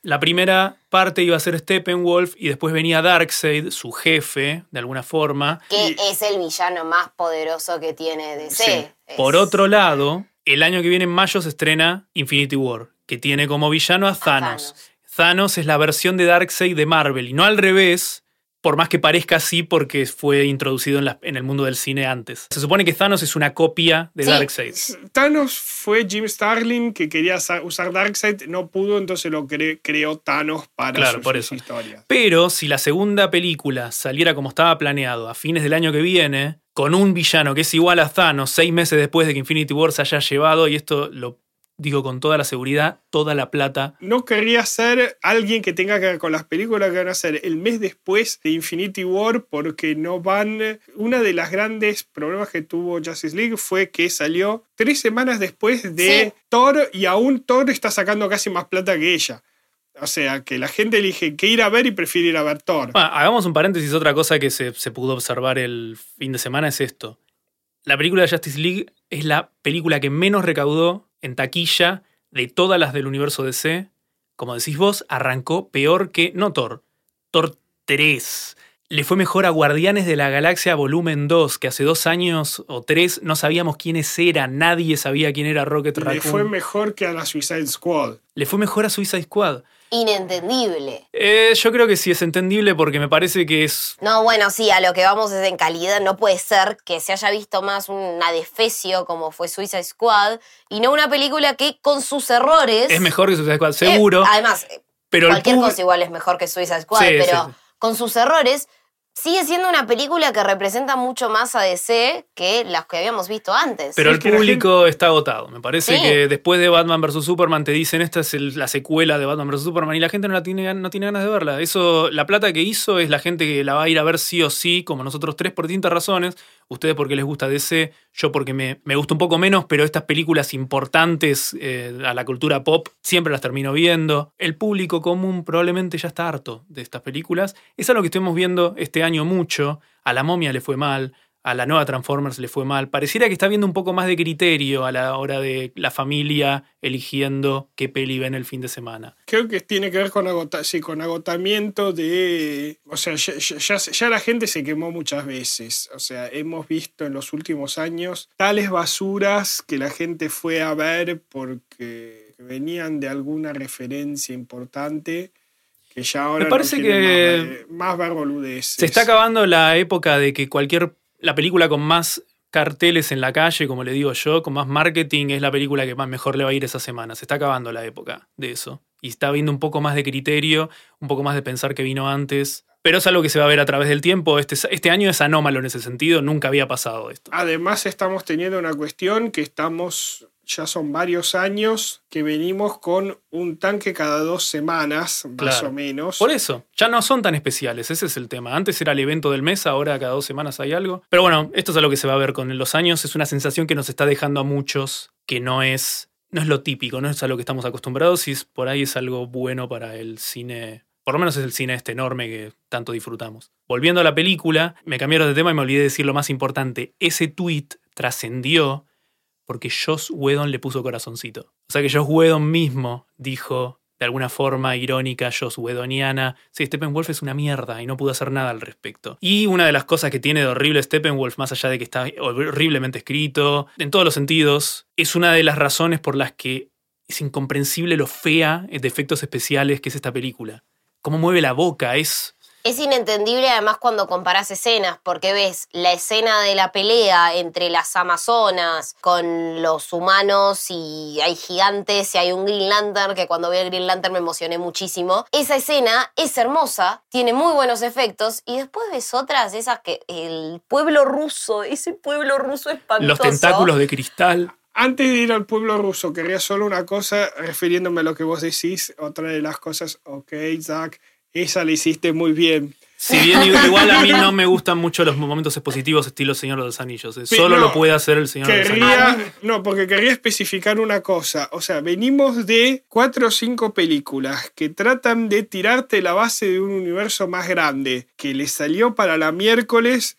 La primera parte iba a ser Steppenwolf y después venía Darkseid, su jefe, de alguna forma. Que Y- es el villano más poderoso que tiene D C. Sí. Es- Por otro lado, el año que viene en mayo se estrena Infinity War, que tiene como villano a Thanos. Thanos. Thanos es la versión de Darkseid de Marvel, y no al revés, por más que parezca así porque fue introducido en, la- en el mundo del cine antes. Se supone que Thanos es una copia de Sí. Darkseid. Thanos fue Jim Starlin que quería sa- usar Darkseid, no pudo, entonces lo cre- creó Thanos para Claro, sus, por sus eso. historias. Pero si la segunda película saliera como estaba planeado a fines del año que viene, con un villano que es igual a Thanos seis meses después de que Infinity War se haya llevado, y esto lo digo con toda la seguridad, toda la plata. No querría ser alguien que tenga que ver con las películas que van a hacer el mes después de Infinity War porque no van... Una de las grandes problemas que tuvo Justice League fue que salió tres semanas después de Sí. Thor y aún Thor está sacando casi más plata que ella. O sea, que la gente elige qué ir a ver y prefiere ir a ver Thor. Bueno, hagamos un paréntesis, otra cosa que se, se pudo observar el fin de semana es esto. La película de Justice League es la película que menos recaudó en taquilla de todas las del universo D C. Como decís vos, arrancó peor que, no Thor, Thor tres. Le fue mejor a Guardianes de la Galaxia Volumen dos, que hace dos años o tres no sabíamos quiénes eran, nadie sabía quién era Rocket Le Raccoon. fue mejor que a la Suicide Squad. Le fue mejor a Suicide Squad. Inentendible. Eh, yo creo que sí es entendible porque me parece que es... No, bueno, sí, a lo que vamos es en calidad. No puede ser que se haya visto más un adefesio como fue Suicide Squad y no una película que con sus errores... Es mejor que Suicide Squad, Eh, seguro. además, pero el cualquier pub- cosa igual es mejor que Suicide Squad, Sí, pero sí, sí. con sus errores sigue siendo una película que representa mucho más a D C que las que habíamos visto antes. Pero Es el que la público está agotado. Me parece Sí. que después de Batman versus. Superman te dicen esta es el- la secuela de Batman versus. Superman y la gente no, la tiene, no tiene ganas de verla. Eso, la plata que hizo es la gente que la va a ir a ver sí o sí, como nosotros tres por distintas razones. Ustedes porque les gusta D C, yo porque me, me gusta un poco menos, pero estas películas importantes eh, a la cultura pop siempre las termino viendo. El público común probablemente ya está harto de estas películas. Es algo que estamos viendo este año mucho. A La Momia le fue mal, a la nueva Transformers le fue mal. Pareciera que está viendo un poco más de criterio a la hora de la familia eligiendo qué peli ven el fin de semana. Creo que tiene que ver con, agota sí, con agotamiento de... O sea, ya, ya, ya la gente se quemó muchas veces. O sea, hemos visto en los últimos años tales basuras que la gente fue a ver porque venían de alguna referencia importante que ya ahora Me parece no quieren que más, ver- más ver boludeces. se está acabando la época de que cualquier... La película con más carteles en la calle, como le digo yo, con más marketing, es la película que más mejor le va a ir esa semana. Se está acabando la época de eso. Y está habiendo un poco más de criterio, un poco más de pensar que vino antes. Pero es algo que se va a ver a través del tiempo. Este, este año es anómalo en ese sentido. Nunca había pasado esto. Además estamos teniendo una cuestión que estamos, ya son varios años, que venimos con un tanque cada dos semanas, más Claro. o menos. Por eso, ya no son tan especiales, ese es el tema. Antes era el evento del mes, ahora cada dos semanas hay algo. Pero bueno, esto es algo que se va a ver con los años. Es una sensación que nos está dejando a muchos, que no es, no es lo típico, no es a lo que estamos acostumbrados y es, por ahí es algo bueno para el cine. Por lo menos es el cine este enorme que tanto disfrutamos. Volviendo a la película, me cambiaron de tema y me olvidé de decir lo más importante. Ese tweet trascendió porque Joss Whedon le puso corazoncito. O sea que Joss Whedon mismo dijo, de alguna forma irónica, Joss Whedoniana, sí, Steppenwolf es una mierda y no pudo hacer nada al respecto. Y una de las cosas que tiene de horrible Steppenwolf, más allá de que está horriblemente escrito, en todos los sentidos, es una de las razones por las que es incomprensible lo fea de efectos especiales que es esta película. Cómo mueve la boca, es... Es inentendible además cuando comparás escenas, porque ves la escena de la pelea entre las amazonas con los humanos y hay gigantes y hay un Green Lantern, que cuando vi el Green Lantern me emocioné muchísimo. Esa escena es hermosa, tiene muy buenos efectos y después ves otras, esas que el pueblo ruso, ese pueblo ruso espantoso. Los tentáculos de cristal. Antes de ir al pueblo ruso, quería solo una cosa, refiriéndome a lo que vos decís, otra de las cosas, ok, Zach, esa la hiciste muy bien. Si bien igual a mí no me gustan mucho los momentos expositivos estilo Señor de los Anillos. eh, Solo no, lo puede hacer el Señor de los Anillos. Querría, no, porque quería especificar una cosa. O sea, venimos de cuatro o cinco películas que tratan de tirarte la base de un universo más grande, que le salió para la miércoles,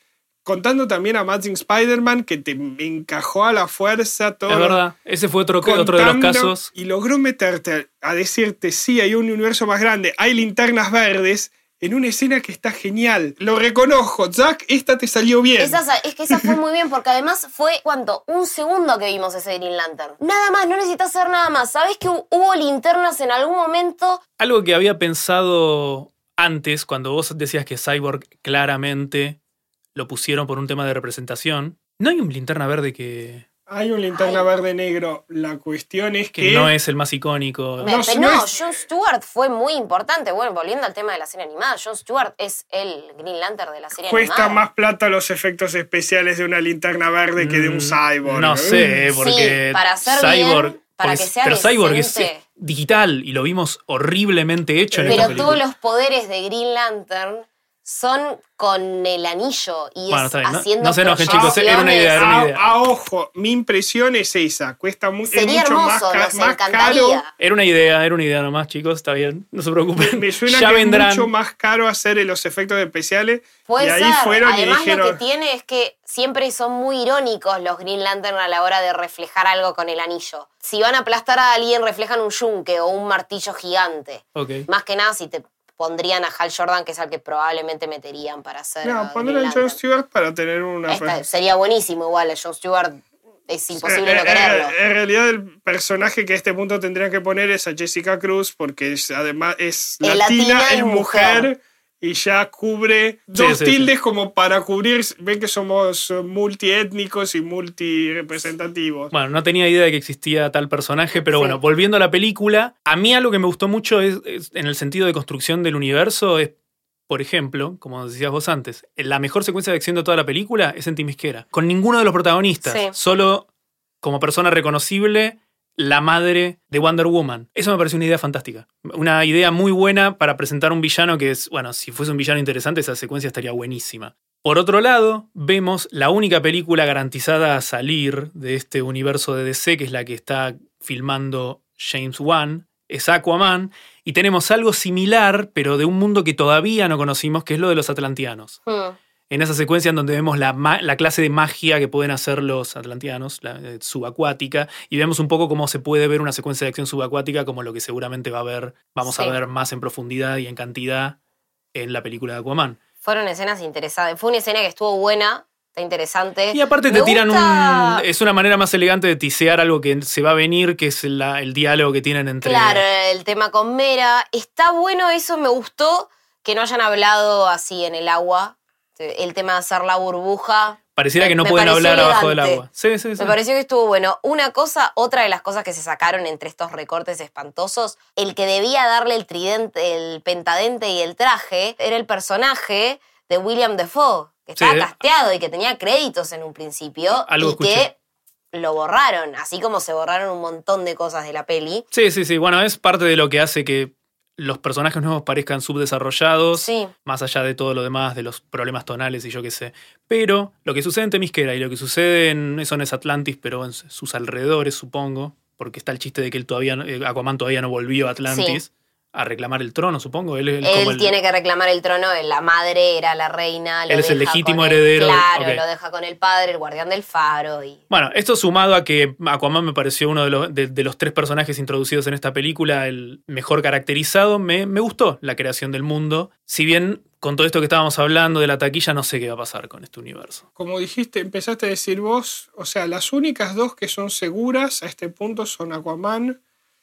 contando también a Amazing Spider-Man, que te encajó a la fuerza todo. Es verdad, ese fue otro, otro de los casos. Y logró meterte a decirte, sí, hay un universo más grande, hay linternas verdes, en una escena que está genial. Lo reconozco, Zack, esta te salió bien. Esa, es que esa fue muy bien, porque además fue, ¿cuánto? Un segundo que vimos ese Green Lantern. Nada más, no necesitas hacer nada más. ¿Sabés que hubo linternas en algún momento? Algo que había pensado antes, cuando vos decías que Cyborg claramente lo pusieron por un tema de representación. ¿No hay un linterna verde que...? Hay un linterna Ay. verde negro. La cuestión es que... que no es el más icónico. No, No, pero no no, es- Jon Stewart fue muy importante. Bueno, volviendo al tema de la serie animada, Jon Stewart es el Green Lantern de la serie Cuesta animada. más plata los efectos especiales de una linterna verde que de un Mm, cyborg. No sé, porque Sí, para hacer Cyborg... bien, para porque- que sea pero Cyborg es decente. digital y lo vimos horriblemente hecho en esta Pero película. todos los poderes de Green Lantern son con el anillo y Bueno, es está bien, ¿no? haciendo No se enojen, chicos, era una idea, era una A, idea. a ojo, mi impresión es esa. Cuesta mu- es Sería mucho más, hermoso, ca- nos más encantaría. caro. Era una idea, era una idea nomás, chicos, está bien, no se preocupen. Me suena ya que vendrán. es mucho más caro hacer los efectos especiales. Puede y ahí ser. fueron Además, y dijeron... lo que tiene es que siempre son muy irónicos los Green Lantern a la hora de reflejar algo con el anillo. Si van a aplastar a alguien, reflejan un yunque o un martillo gigante. Ok. Más que nada si te pondrían a Hal Jordan, que es al que probablemente meterían para hacer. No, a poner Green a Jon Lantern. Stewart para tener una... Esta- sería buenísimo igual, a Jon Stewart es imposible Eh, no eh, quererlo. eh, En realidad el personaje que a este punto tendrían que poner es a Jessica Cruz porque es, además es Es latina, latina y es mujer, mujer. y ya cubre dos sí, tildes sí. como para cubrir, ven que somos eh, multiétnicos y multirepresentativos. Bueno, no tenía idea de que existía tal personaje, pero Sí. bueno, volviendo a la película, a mí algo que me gustó mucho es, es en el sentido de construcción del universo es, por ejemplo, como decías vos antes, la mejor secuencia de acción de toda la película es en Themyscira, con ninguno de los protagonistas, Sí. solo como persona reconocible la madre de Wonder Woman. Eso me pareció una idea fantástica. Una idea muy buena para presentar un villano que es, bueno, si fuese un villano interesante, esa secuencia estaría buenísima. Por otro lado, vemos la única película garantizada a salir de este universo de D C, que es la que está filmando James Wan, es Aquaman, y tenemos algo similar, pero de un mundo que todavía no conocimos, que es lo de los atlanteanos. Hmm. En esa secuencia en donde vemos la, ma- la clase de magia que pueden hacer los atlanteanos, la eh, subacuática, y vemos un poco cómo se puede ver una secuencia de acción subacuática como lo que seguramente va a ver, vamos Sí. a ver más en profundidad y en cantidad en la película de Aquaman. Fueron escenas interesantes. Fue una escena que estuvo buena, está interesante. Y aparte Me te tiran gusta- un... Es una manera más elegante de tisear algo que se va a venir, que es la- el diálogo que tienen entre... Claro, el tema con Mera. Está bueno eso, me gustó que no hayan hablado así en el agua. El tema de hacer la burbuja. Pareciera Me- que no me pueden pareció hablar abajo del elegante. agua. Sí, sí, sí. Me pareció que estuvo bueno. Una cosa, otra de las cosas que se sacaron entre estos recortes espantosos, el que debía darle el tridente, el pentadente y el traje, era el personaje de William Dafoe, que estaba Sí. casteado y que tenía créditos en un principio Algo y escuché. que lo borraron, así como se borraron un montón de cosas de la peli. Sí, sí, sí. Bueno, es parte de lo que hace que los personajes nuevos parezcan subdesarrollados, Sí. más allá de todo lo demás, de los problemas tonales y yo qué sé. Pero lo que sucede en Themyscira y lo que sucede en, eso no es Atlantis, pero en sus alrededores, supongo, porque está el chiste de que él todavía, no- eh, Aquaman todavía no volvió a Atlantis a reclamar el trono, supongo. Él, él, Él como el- tiene que reclamar el trono, la madre era la reina. Lo Él es el deja legítimo con el- heredero de- Claro, ok. lo deja con el padre, el guardián del faro. Y... Bueno, esto sumado a que Aquaman me pareció uno de los, de, de los tres personajes introducidos en esta película, el mejor caracterizado, me, me gustó la creación del mundo. Si bien con todo esto que estábamos hablando de la taquilla, no sé qué va a pasar con este universo. Como dijiste, empezaste a decir vos, o sea, las únicas dos que son seguras a este punto son Aquaman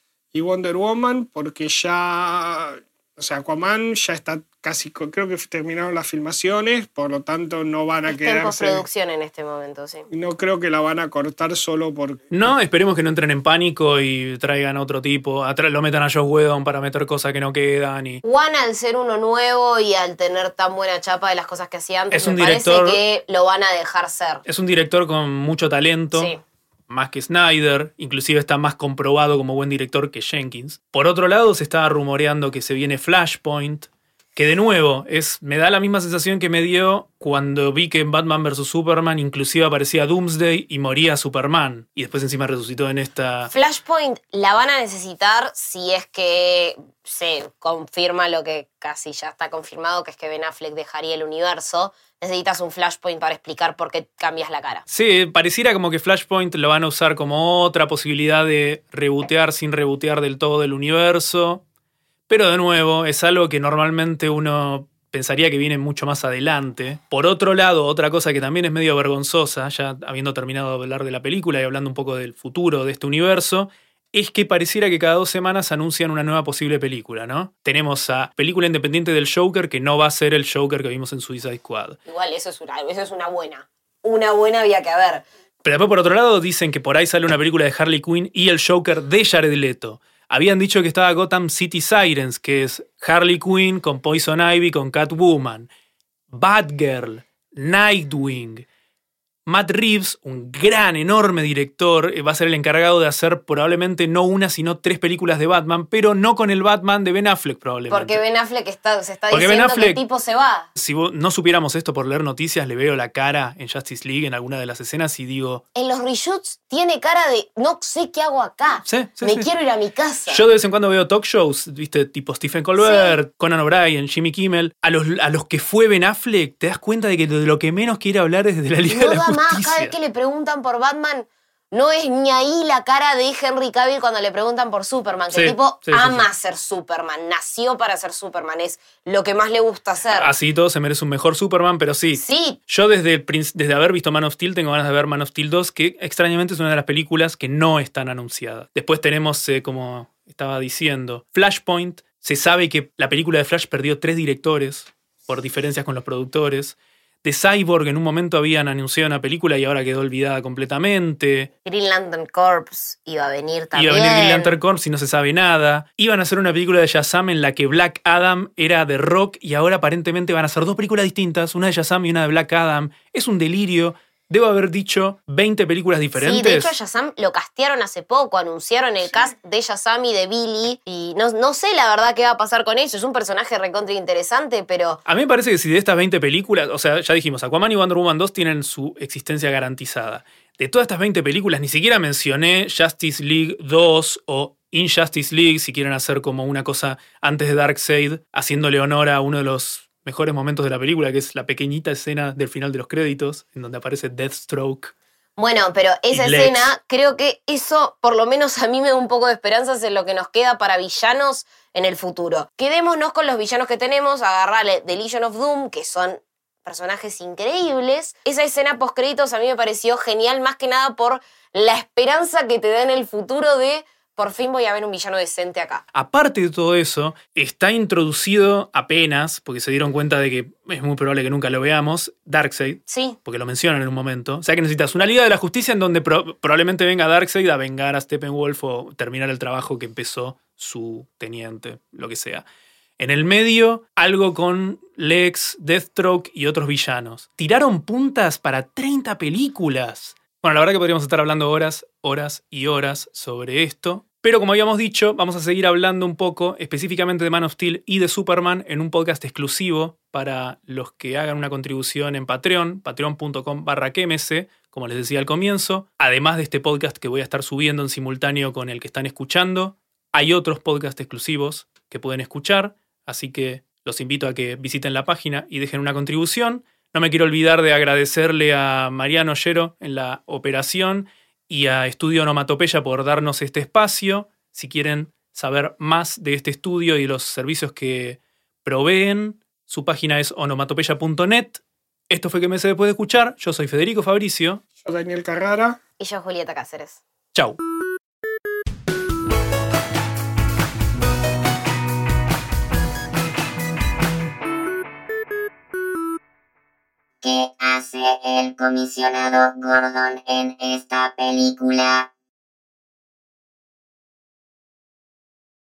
y Wonder Woman, porque ya, o sea, Aquaman ya está casi, co- creo que terminaron las filmaciones, por lo tanto no van a Está en quedarse, postproducción en este momento, sí. no creo que la van a cortar solo por... No, esperemos que no entren en pánico y traigan otro tipo, atra- lo metan a Joss Whedon para meter cosas que no quedan y... Juan, al ser uno nuevo y al tener tan buena chapa de las cosas que hacía antes, Es un me director- parece que lo van a dejar ser. Es un director con mucho talento. Sí. Más que Snyder, inclusive está más comprobado como buen director que Jenkins. Por otro lado, se estaba rumoreando que se viene Flashpoint, que de nuevo es, me da la misma sensación que me dio cuando vi que en Batman versus Superman inclusive aparecía Doomsday y moría Superman, y después encima resucitó en esta... Flashpoint la van a necesitar si es que se confirma lo que casi ya está confirmado, que es que Ben Affleck dejaría el universo. necesitas un Flashpoint para explicar por qué cambias la cara. Sí, pareciera como que Flashpoint lo van a usar como otra posibilidad de rebotear sin rebotear del todo el universo. Pero de nuevo, es algo que normalmente uno pensaría que viene mucho más adelante. Por otro lado, otra cosa que también es medio vergonzosa, ya habiendo terminado de hablar de la película y hablando un poco del futuro de este universo, es que pareciera que cada dos semanas anuncian una nueva posible película, ¿no? Tenemos a película independiente del Joker, que no va a ser el Joker que vimos en Suicide Squad. Igual eso es una, eso es una buena. Una buena había que haber. Pero después, por otro lado, dicen que por ahí sale una película de Harley Quinn y el Joker de Jared Leto. Habían dicho que estaba Gotham City Sirens, que es Harley Quinn con Poison Ivy, con Catwoman, Batgirl, Nightwing. Matt Reeves, un gran, enorme director, va a ser el encargado de hacer probablemente no una, sino tres películas de Batman, pero no con el Batman de Ben Affleck probablemente. Porque Ben Affleck está, se está Porque diciendo Ben Affleck, que el tipo se va. Si vos no supiéramos esto por leer noticias, le veo la cara en Justice League en alguna de las escenas y digo... En los reshoots tiene cara de no sé qué hago acá. Sí, sí, Me sí. quiero ir a mi casa. Yo de vez en cuando veo talk shows, viste, tipo Stephen Colbert, sí. Conan O'Brien, Jimmy Kimmel. A los, a los que fue Ben Affleck, te das cuenta de que de lo que menos quiere hablar es de la Liga no de la da Justicia. Más, cada vez que le preguntan por Batman, no es ni ahí la cara de Henry Cavill cuando le preguntan por Superman. Que Sí, el tipo sí, sí, ama sí. ser Superman, nació para ser Superman, es lo que más le gusta hacer. Así todo se merece un mejor Superman, pero sí. Sí. Yo desde, el, desde haber visto Man of Steel tengo ganas de ver Man of Steel dos, que extrañamente es una de las películas que no están anunciadas. Después tenemos, eh, como estaba diciendo, Flashpoint. Se sabe que la película de Flash perdió tres directores por diferencias con los productores. De Cyborg en un momento habían anunciado una película y ahora quedó olvidada completamente. Green Lantern Corps iba a venir también. Iba a venir Green Lantern Corps y no se sabe nada. Iban a hacer una película de Shazam en la que Black Adam era de Rock y ahora aparentemente van a hacer dos películas distintas, una de Shazam y una de Black Adam. Es un delirio. Debo haber dicho veinte películas diferentes. Sí, de hecho a Shazam lo castearon hace poco, anunciaron el cast de Shazam y de Billy, y no, no sé la verdad qué va a pasar con eso, es un personaje recontra interesante, pero... A mí me parece que si de estas veinte películas, o sea, ya dijimos, Aquaman y Wonder Woman dos tienen su existencia garantizada. De todas estas veinte películas, ni siquiera mencioné Justice League dos o Injustice League, si quieren hacer como una cosa antes de Darkseid, haciéndole honor a uno de los mejores momentos de la película, que es la pequeñita escena del final de los créditos, en donde aparece Deathstroke. Bueno, pero esa Y Lex. escena, creo que eso, por lo menos a mí me da un poco de esperanzas en lo que nos queda para villanos en el futuro. Quedémonos con los villanos que tenemos, agarrarle The Legion of Doom, que son personajes increíbles. Esa escena post-créditos a mí me pareció genial, más que nada por la esperanza que te da en el futuro de... Por fin voy a ver un villano decente acá. Aparte de todo eso, está introducido apenas, porque se dieron cuenta de que es muy probable que nunca lo veamos, Darkseid. Sí. Porque lo mencionan en un momento. O sea que necesitas una Liga de la Justicia en donde pro- probablemente venga Darkseid a vengar a Steppenwolf o terminar el trabajo que empezó su teniente, lo que sea. En el medio, algo con Lex, Deathstroke y otros villanos. Tiraron puntas para treinta películas. Bueno, la verdad que podríamos estar hablando horas, horas y horas sobre esto. Pero como habíamos dicho, vamos a seguir hablando un poco específicamente de Man of Steel y de Superman en un podcast exclusivo para los que hagan una contribución en Patreon, patreon.com barra KMC, como les decía al comienzo. Además de este podcast que voy a estar subiendo en simultáneo con el que están escuchando, hay otros podcasts exclusivos que pueden escuchar, así que los invito a que visiten la página y dejen una contribución. No me quiero olvidar de agradecerle a Mariano Ollero en la operación y a Estudio Onomatopeya por darnos este espacio. Si quieren saber más de este estudio y los servicios que proveen, su página es onomatopeya punto net. Esto fue que me sé después de escuchar. Yo soy Federico Fabricio. Yo, Daniel Carrara. Y yo, Julieta Cáceres. Chau. ¿Qué hace el comisionado Gordon en esta película?